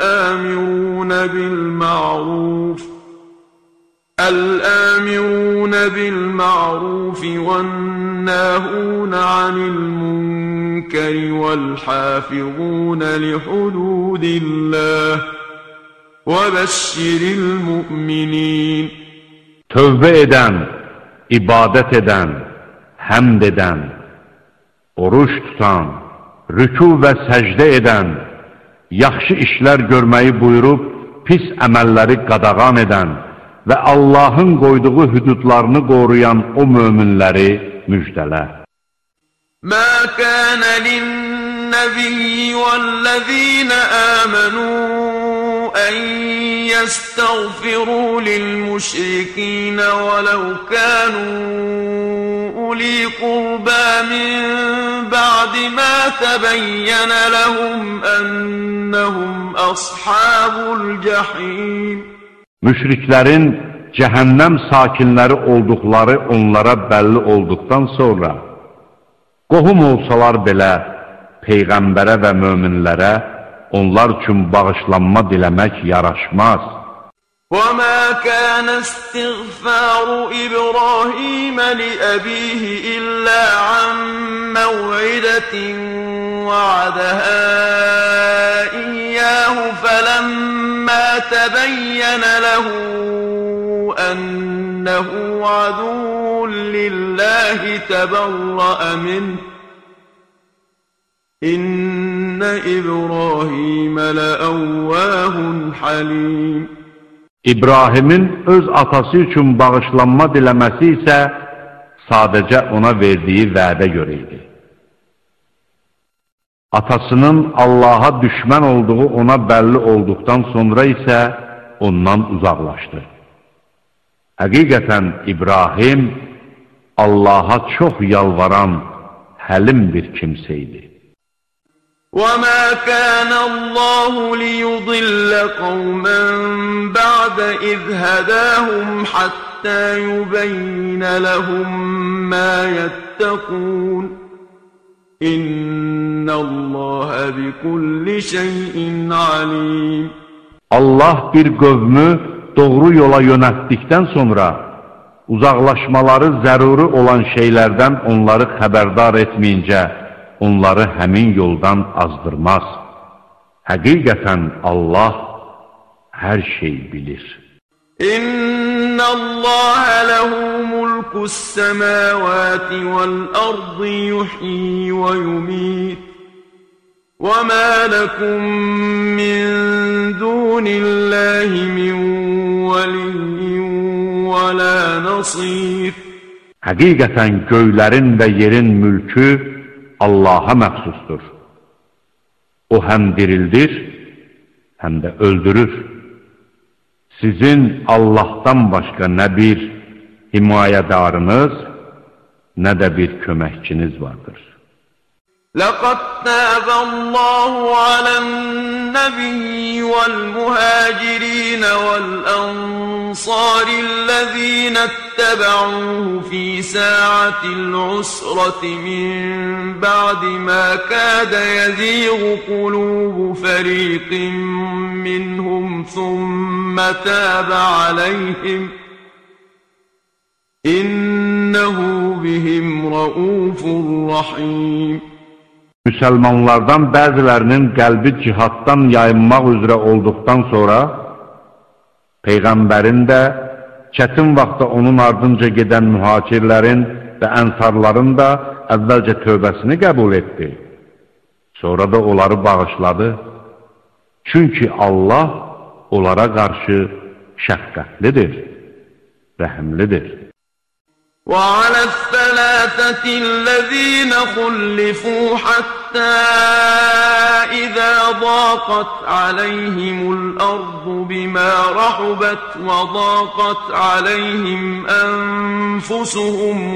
الآمرون بالمعروف والناهون عن المنكر والحافظون لحدود الله وَبَشِّرِ الْمُؤْمِنِينَ Tövbə edən, ibadət edən, həmd edən, oruç tutan, rükû və səcdə edən, yaxşı işlər görməyi buyurub, pis əməlləri qadağan edən və Allahın qoyduğu hüdudlarını qoruyan o möminləri müjdələ. مَا كَانَ لِلنَّبِيِّ وَالَّذِينَ آمَنُوا أن يستغفروا للمشركين ولو كانوا أولي قربى من بعد ما تبين لهم أنهم أصحاب الجحيم Müşriklərin cəhənnəm sakinləri olduqları onlara bəlli olduqdan sonra, qohum olsalar belə Peyğəmbərə və möminlərə onlar üçün bağışlanma diləmək yaraşmaz. وَمَا كَانَ اسْتِغْفَارُ إِبْرَاهِيمَ لِأَبِيهِ إِلَّا عَن مَّوْعِدَةٍ وَعَدَهَا إِيَّاهُ فَلَمَّا تَبَيَّنَ لَهُ أَنَّهُ عَدُوٌّ لِّلَّهِ تَبَرَّأَ مِنْهُ İnne İbrahim le'awwahun halim. İbrahimin öz atası üçün bağışlanma diləməsi isə sadəcə ona verdiyi vədə görə idi. Atasının Allaha düşmən olduğu ona bəlli olduqdan sonra isə ondan uzaqlaşdı. Həqiqətən İbrahim Allaha çox yalvaran, həlim bir kimsə idi. وَمَا كَانَ اللَّهُ لِيُضِلَّ قَوْمًا بَعْدَ إِذْ هَدَاهُمْ حَتَّى يُبَيِّنَ لَهُم مَّا يَتَّقُونَ إِنَّ اللَّهَ بِكُلِّ شَيْءٍ عَلِيمٌ Allah bir qövmü doğru yola yönəltdikdən sonra uzaqlaşmaları zəruri olan şeylərdən onları xəbərdar etməyincə onları həmin yoldan azdırmaz. Həqiqətən Allah hər şey bilir. İnnallaha lehu mulkus semawati vel ardı yuhyi ve yumit. Ve ma lekum min dunillahi min veliyyin ve la nasir. Həqiqətən göylərin və yerin mülkü Allaha məxsusdur. O həm dirildir, həm də öldürür. Sizin Allahdan başqa nə bir himayədarınız, nə də bir köməkçiniz vardır. لَقَدْ تَابَ اللَّهُ عَلَى النَّبِيِّ وَالْمُهَاجِرِينَ وَالْأَنصَارِ الَّذِينَ اتَّبَعُوهُ فِي سَاعَةِ الْعُسْرَةِ مِنْ بَعْدِ مَا كَادَ يَزِيغُ قُلُوبُ فَرِيقٍ مِّنْهُمْ ثُمَّ تَابَ عَلَيْهِمْ إِنَّهُ بِهِمْ رَءُوفٌ رَحِيمٌ Müsəlmanlardan bəzilərinin qəlbi cihaddan yayınmaq üzrə olduqdan sonra, Peyğəmbərin də çətin vaxtda onun ardınca gedən mühacirlərin və ənsarların da əvvəlcə tövbəsini qəbul etdi. Sonra da onları bağışladı. Çünki Allah onlara qarşı şəfqətlidir, rəhimlidir. وعلى الثلاثة الذين خلفوا حتى إذا ضاقت عليهم الأرض بما رحبت وضاقت عليهم أنفسهم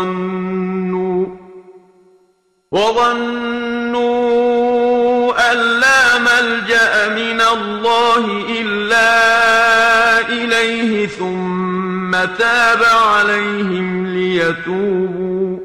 وظنوا أن لا ملجأ من الله إلا إليه ثم تاب عليهم ليتوبوا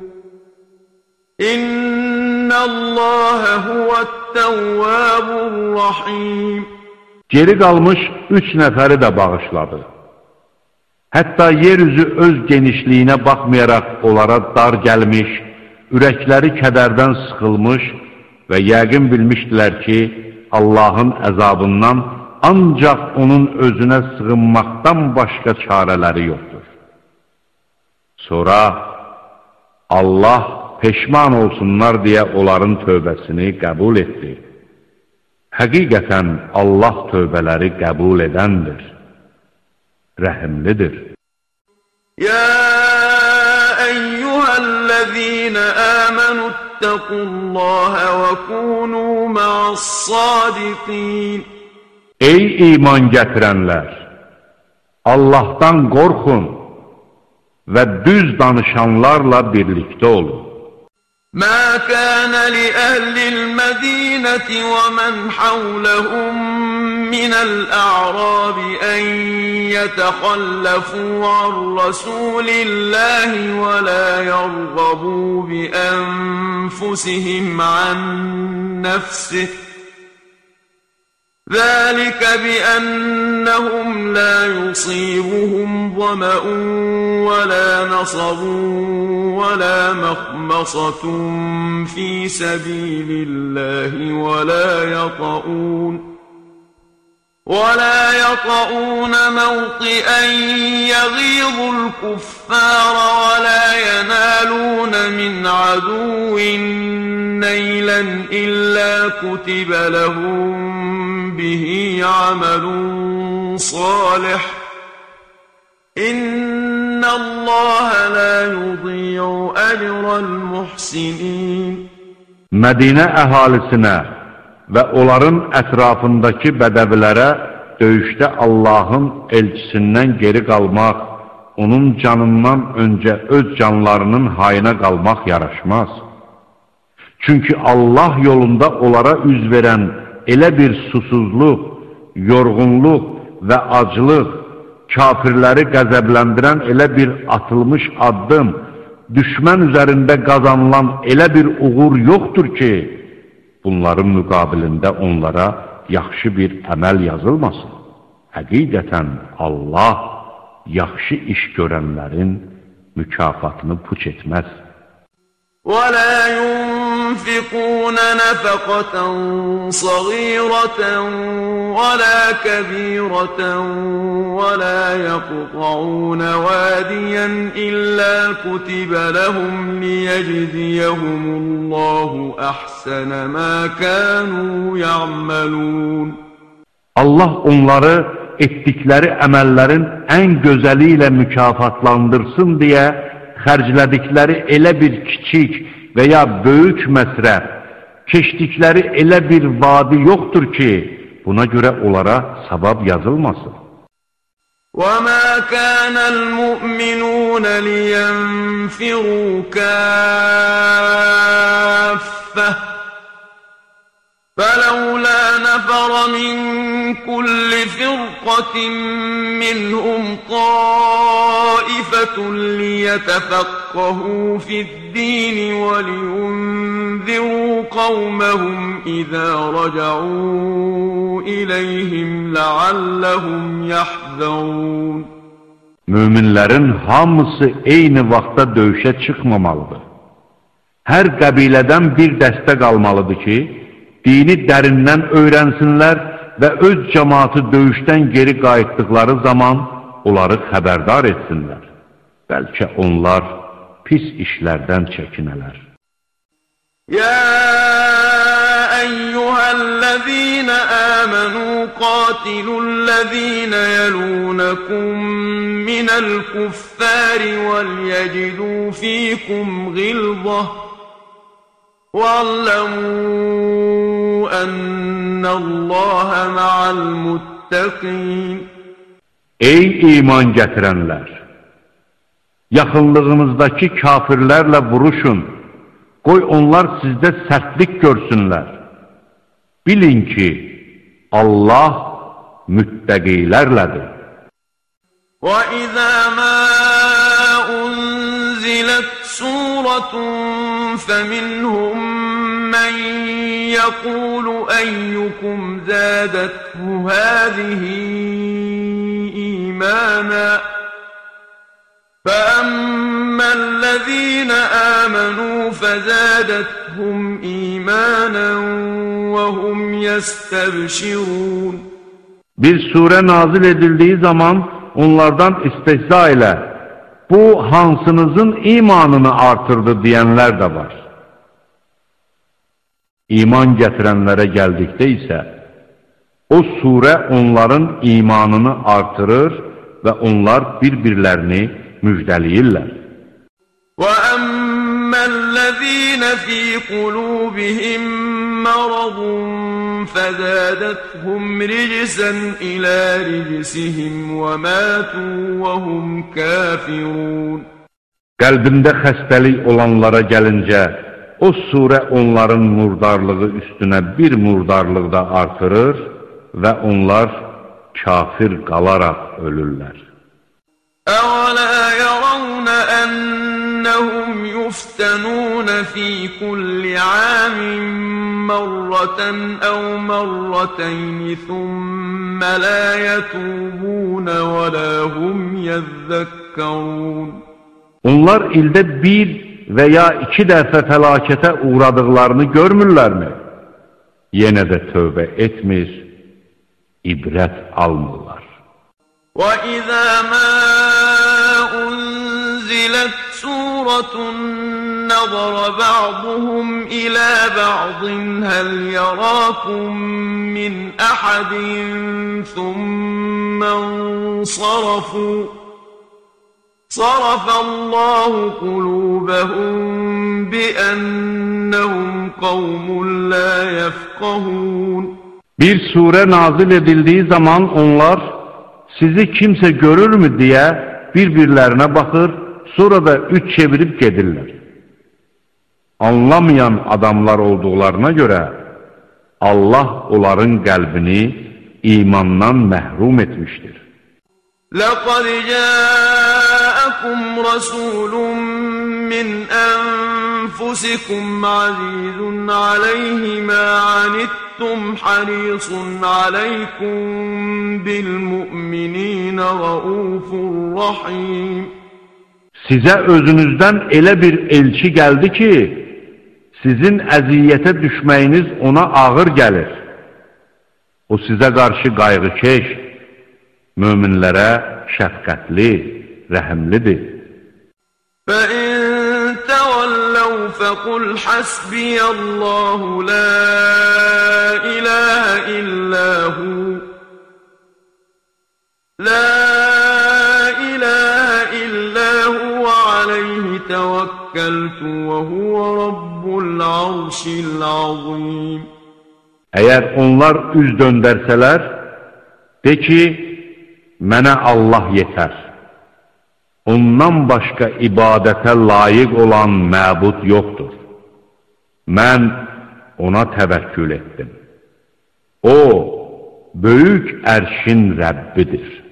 إن الله هو التواب الرحيم. Geri qalmış 3 nəfəri də bağışladı. Hətta yeryüzü öz genişliyinə baxmayaraq onlara dar gəlmiş, ürəkləri kədərdən sıxılmış və yəqin bilmişdilər ki, Allahın əzabından ancaq onun özünə sığınmaqdan başqa çarələri yoxdur. Sonra Allah peşman olsunlar deyə onların tövbəsini qəbul etdi. Həqiqətən Allah tövbələri qəbul edəndir, rəhimlidir. Ya eyyühəl-ləzīnə əmənuttəqullâhə və kûnû ma'as-sâdiqîn. Ey iman gətirənlər! Allahdan qorxun və düz danışanlarla birlikdə olun. ما كان لأهل المدينة ومن حولهم من الأعراب أن يتخلفوا عن رسول الله ولا يرغبوا بأنفسهم عن نفسه ذلك بأنهم لا يصيبهم ظمأ ولا نصب ولا مخمصة في سبيل الله ولا يطؤون موطئا يغيظ الكفار ولا ينالون من عدو نيلا إلا كتب لهم به عمل صالح إن الله لا يضيع أجر المحسنين. Mədinə əhalisinə və onların ətrafındakı bədəvilərə döyüşdə Allahın elçisindən geri qalmaq, onun canından öncə öz canlarının hayına qalmaq yaraşmaz. Çünki Allah yolunda onlara üz verən elə bir susuzluq, yorğunluq və aclıq, kafirləri qəzəbləndirən elə bir atılmış addım, düşmən üzərində qazanılan elə bir uğur yoxdur ki, bunların müqabilində onlara yaxşı bir əməl yazılmasın. Həqiqətən Allah yaxşı iş görənlərin mükafatını puç etməz. وَلَا يُنْفِقُونَ نَفَقَةً صَغِيرَةً وَلَا كَبِيرَةً وَلَا يَقْطَعُونَ وَادِيًا إِلَّا كُتِبَ لَهُمْ لِيَجْزِيَهُمُ اللَّهُ أَحْسَنَ مَا كَانُوا يَعْمَلُونَ. Allah onları etdikləri əməllərin ən gözəli ilə mükafatlandırsın deyə xərclədikləri elə bir kiçik və ya böyük məsrəf, keçdikləri elə bir vadi yoxdur ki, buna görə onlara savab yazılmasın. وَمَا كَانَ الْمُؤْمِنُونَ لِيَنْفِرُوا كَافَّةً فَلَوْلَا نَفَرَ مِنْ كُلِّ فِرْقَةٍ مِّنْهُمْ طَائِفَةٌ لِيَتَفَقَّهُوا فِي الدِّينِ وَلِيُنذِرُوا قَوْمَهُمْ إِذَا رَجَعُوا إِلَيْهِمْ لَعَلَّهُمْ يَحْذَرُونَ. Müminlərin hamısı eyni vaxtda döyüşə çıxmamalıdır. Hər qəbilədən bir dəstə qalmalıdır ki, dini dərindən öyrənsinlər və öz cəmaatı döyüşdən geri qayıtdıqları zaman onları xəbərdar etsinlər. Bəlkə onlar pis işlərdən çəkinələr. Ya eyyuhə الذين آمنوا قاتلوا الذين يلونكم من الكفار وليجدوا فيكم غلظة واعلموا أن الله مع المتقين. Ey iman gətirənlər! Yaxınlığınızdakı kafirlərlə vuruşun, qoy onlar sizdə sərtlik görsünlər. Bilin ki, Allah müttəqilərlədir. وَإِذَا مَا أُنْزِلَتْ سُورَةٌ فَمِنْهُمْ مَنْ يَقُولُ أَيُّكُمْ زَادَتْهُ هَذِهِ إِيمَانًا فَأَمَّا الَّذِينَ آمَنُوا فَزَادَتْهُمْ إِيمَانًا وَهُمْ يَسْتَبْشِرُونَ. Bir surə nazil edildiği zaman onlardan istehza ilə bu hansınızın imanını artırdı deyənlər də var. İman gətirənlərə gəldikdə isə o surə onların imanını artırır və onlar bir-birlərini müjdəliyirlər. وَأَمَّا الَّذِينَ فِي قُلُوبِهِم مَّرَضٌ فَزَادَتْهُمْ رِجْسًا إِلَى رِجْسِهِمْ وَمَاتُوا وَهُمْ كَافِرُونَ. Qəlbində xəstəlik olanlara gəlincə, o surə onların murdarlığı üstünə bir murdarlıq da artırır və onlar kafir qalaraq ölürlər. أَوَلَا يَرَوْنَ أَنَّهُمْ يُفْتَنُونَ فِي كُلِّ عَامٍ مَّرَّةً أَوْ مَرَّتَيْنِ ثُمَّ لَا يَتُوبُونَ وَلَا هُمْ يَذَّكَّرُونَ. Onlar ildə bir və ya iki dəfə fəlakətə uğradıqlarını görmürlərmi? Yenə də tövbə etmir, ibrət almırlar. وَإِذَا مَا أُنْزِلَتْ سُورَةٌ نَظَرَ بَعْضُهُمْ إِلَى بَعْضٍ هَلْ يَرَاكُمْ مِنْ أَحَدٍ ثُمَّ انصَرَفُوا صَرَفَ اللَّهُ قُلُوبَهُمْ بِأَنَّهُمْ قَوْمٌ لَا يَفْقَهُونَ. Bir surə nazil edildiği zaman onlar sizi kimsə görürmü deyə bir-birlərinə baxır, sonra da üç çevirib gedirlər. Anlamayan adamlar olduqlarına görə Allah onların qəlbini imandan məhrum etmişdir. لَقَدْ جَاءَكُمْ رَسُولٌ مِّنْ أَنفُسِكُمْ عَزِيزٌ عَلَيْهِ مَا عَنِتُّمْ حَرِيصٌ عَلَيْكُمْ بِالْمُؤْمِنِينَ رَءُوفٌ رَحِيمٌ. Sizə özünüzdən elə bir elçi gəldi ki, sizin əziyyətə düşməyiniz ona ağır gəlir. O sizə qarşı qayğıkeş, möminlərə şəfqətli, rəhimlidir. فَإِن تَوَلَّوْا فَقُلْ حَسْبِيَ اللَّهُ لَا إِلَٰهَ إِلَّا هُوَ عَلَيْهِ تَوَكَّلْتُ وَهُوَ رَبُّ الْعَرْشِ الْعَظِيمِ. Əgər onlar üz döndərsələr, de ki, mənə Allah yetər. Ondan başqa ibadətə layiq olan məbud yoxdur. Mən ona təvəkkül etdim. O, böyük ərşin Rəbbidir.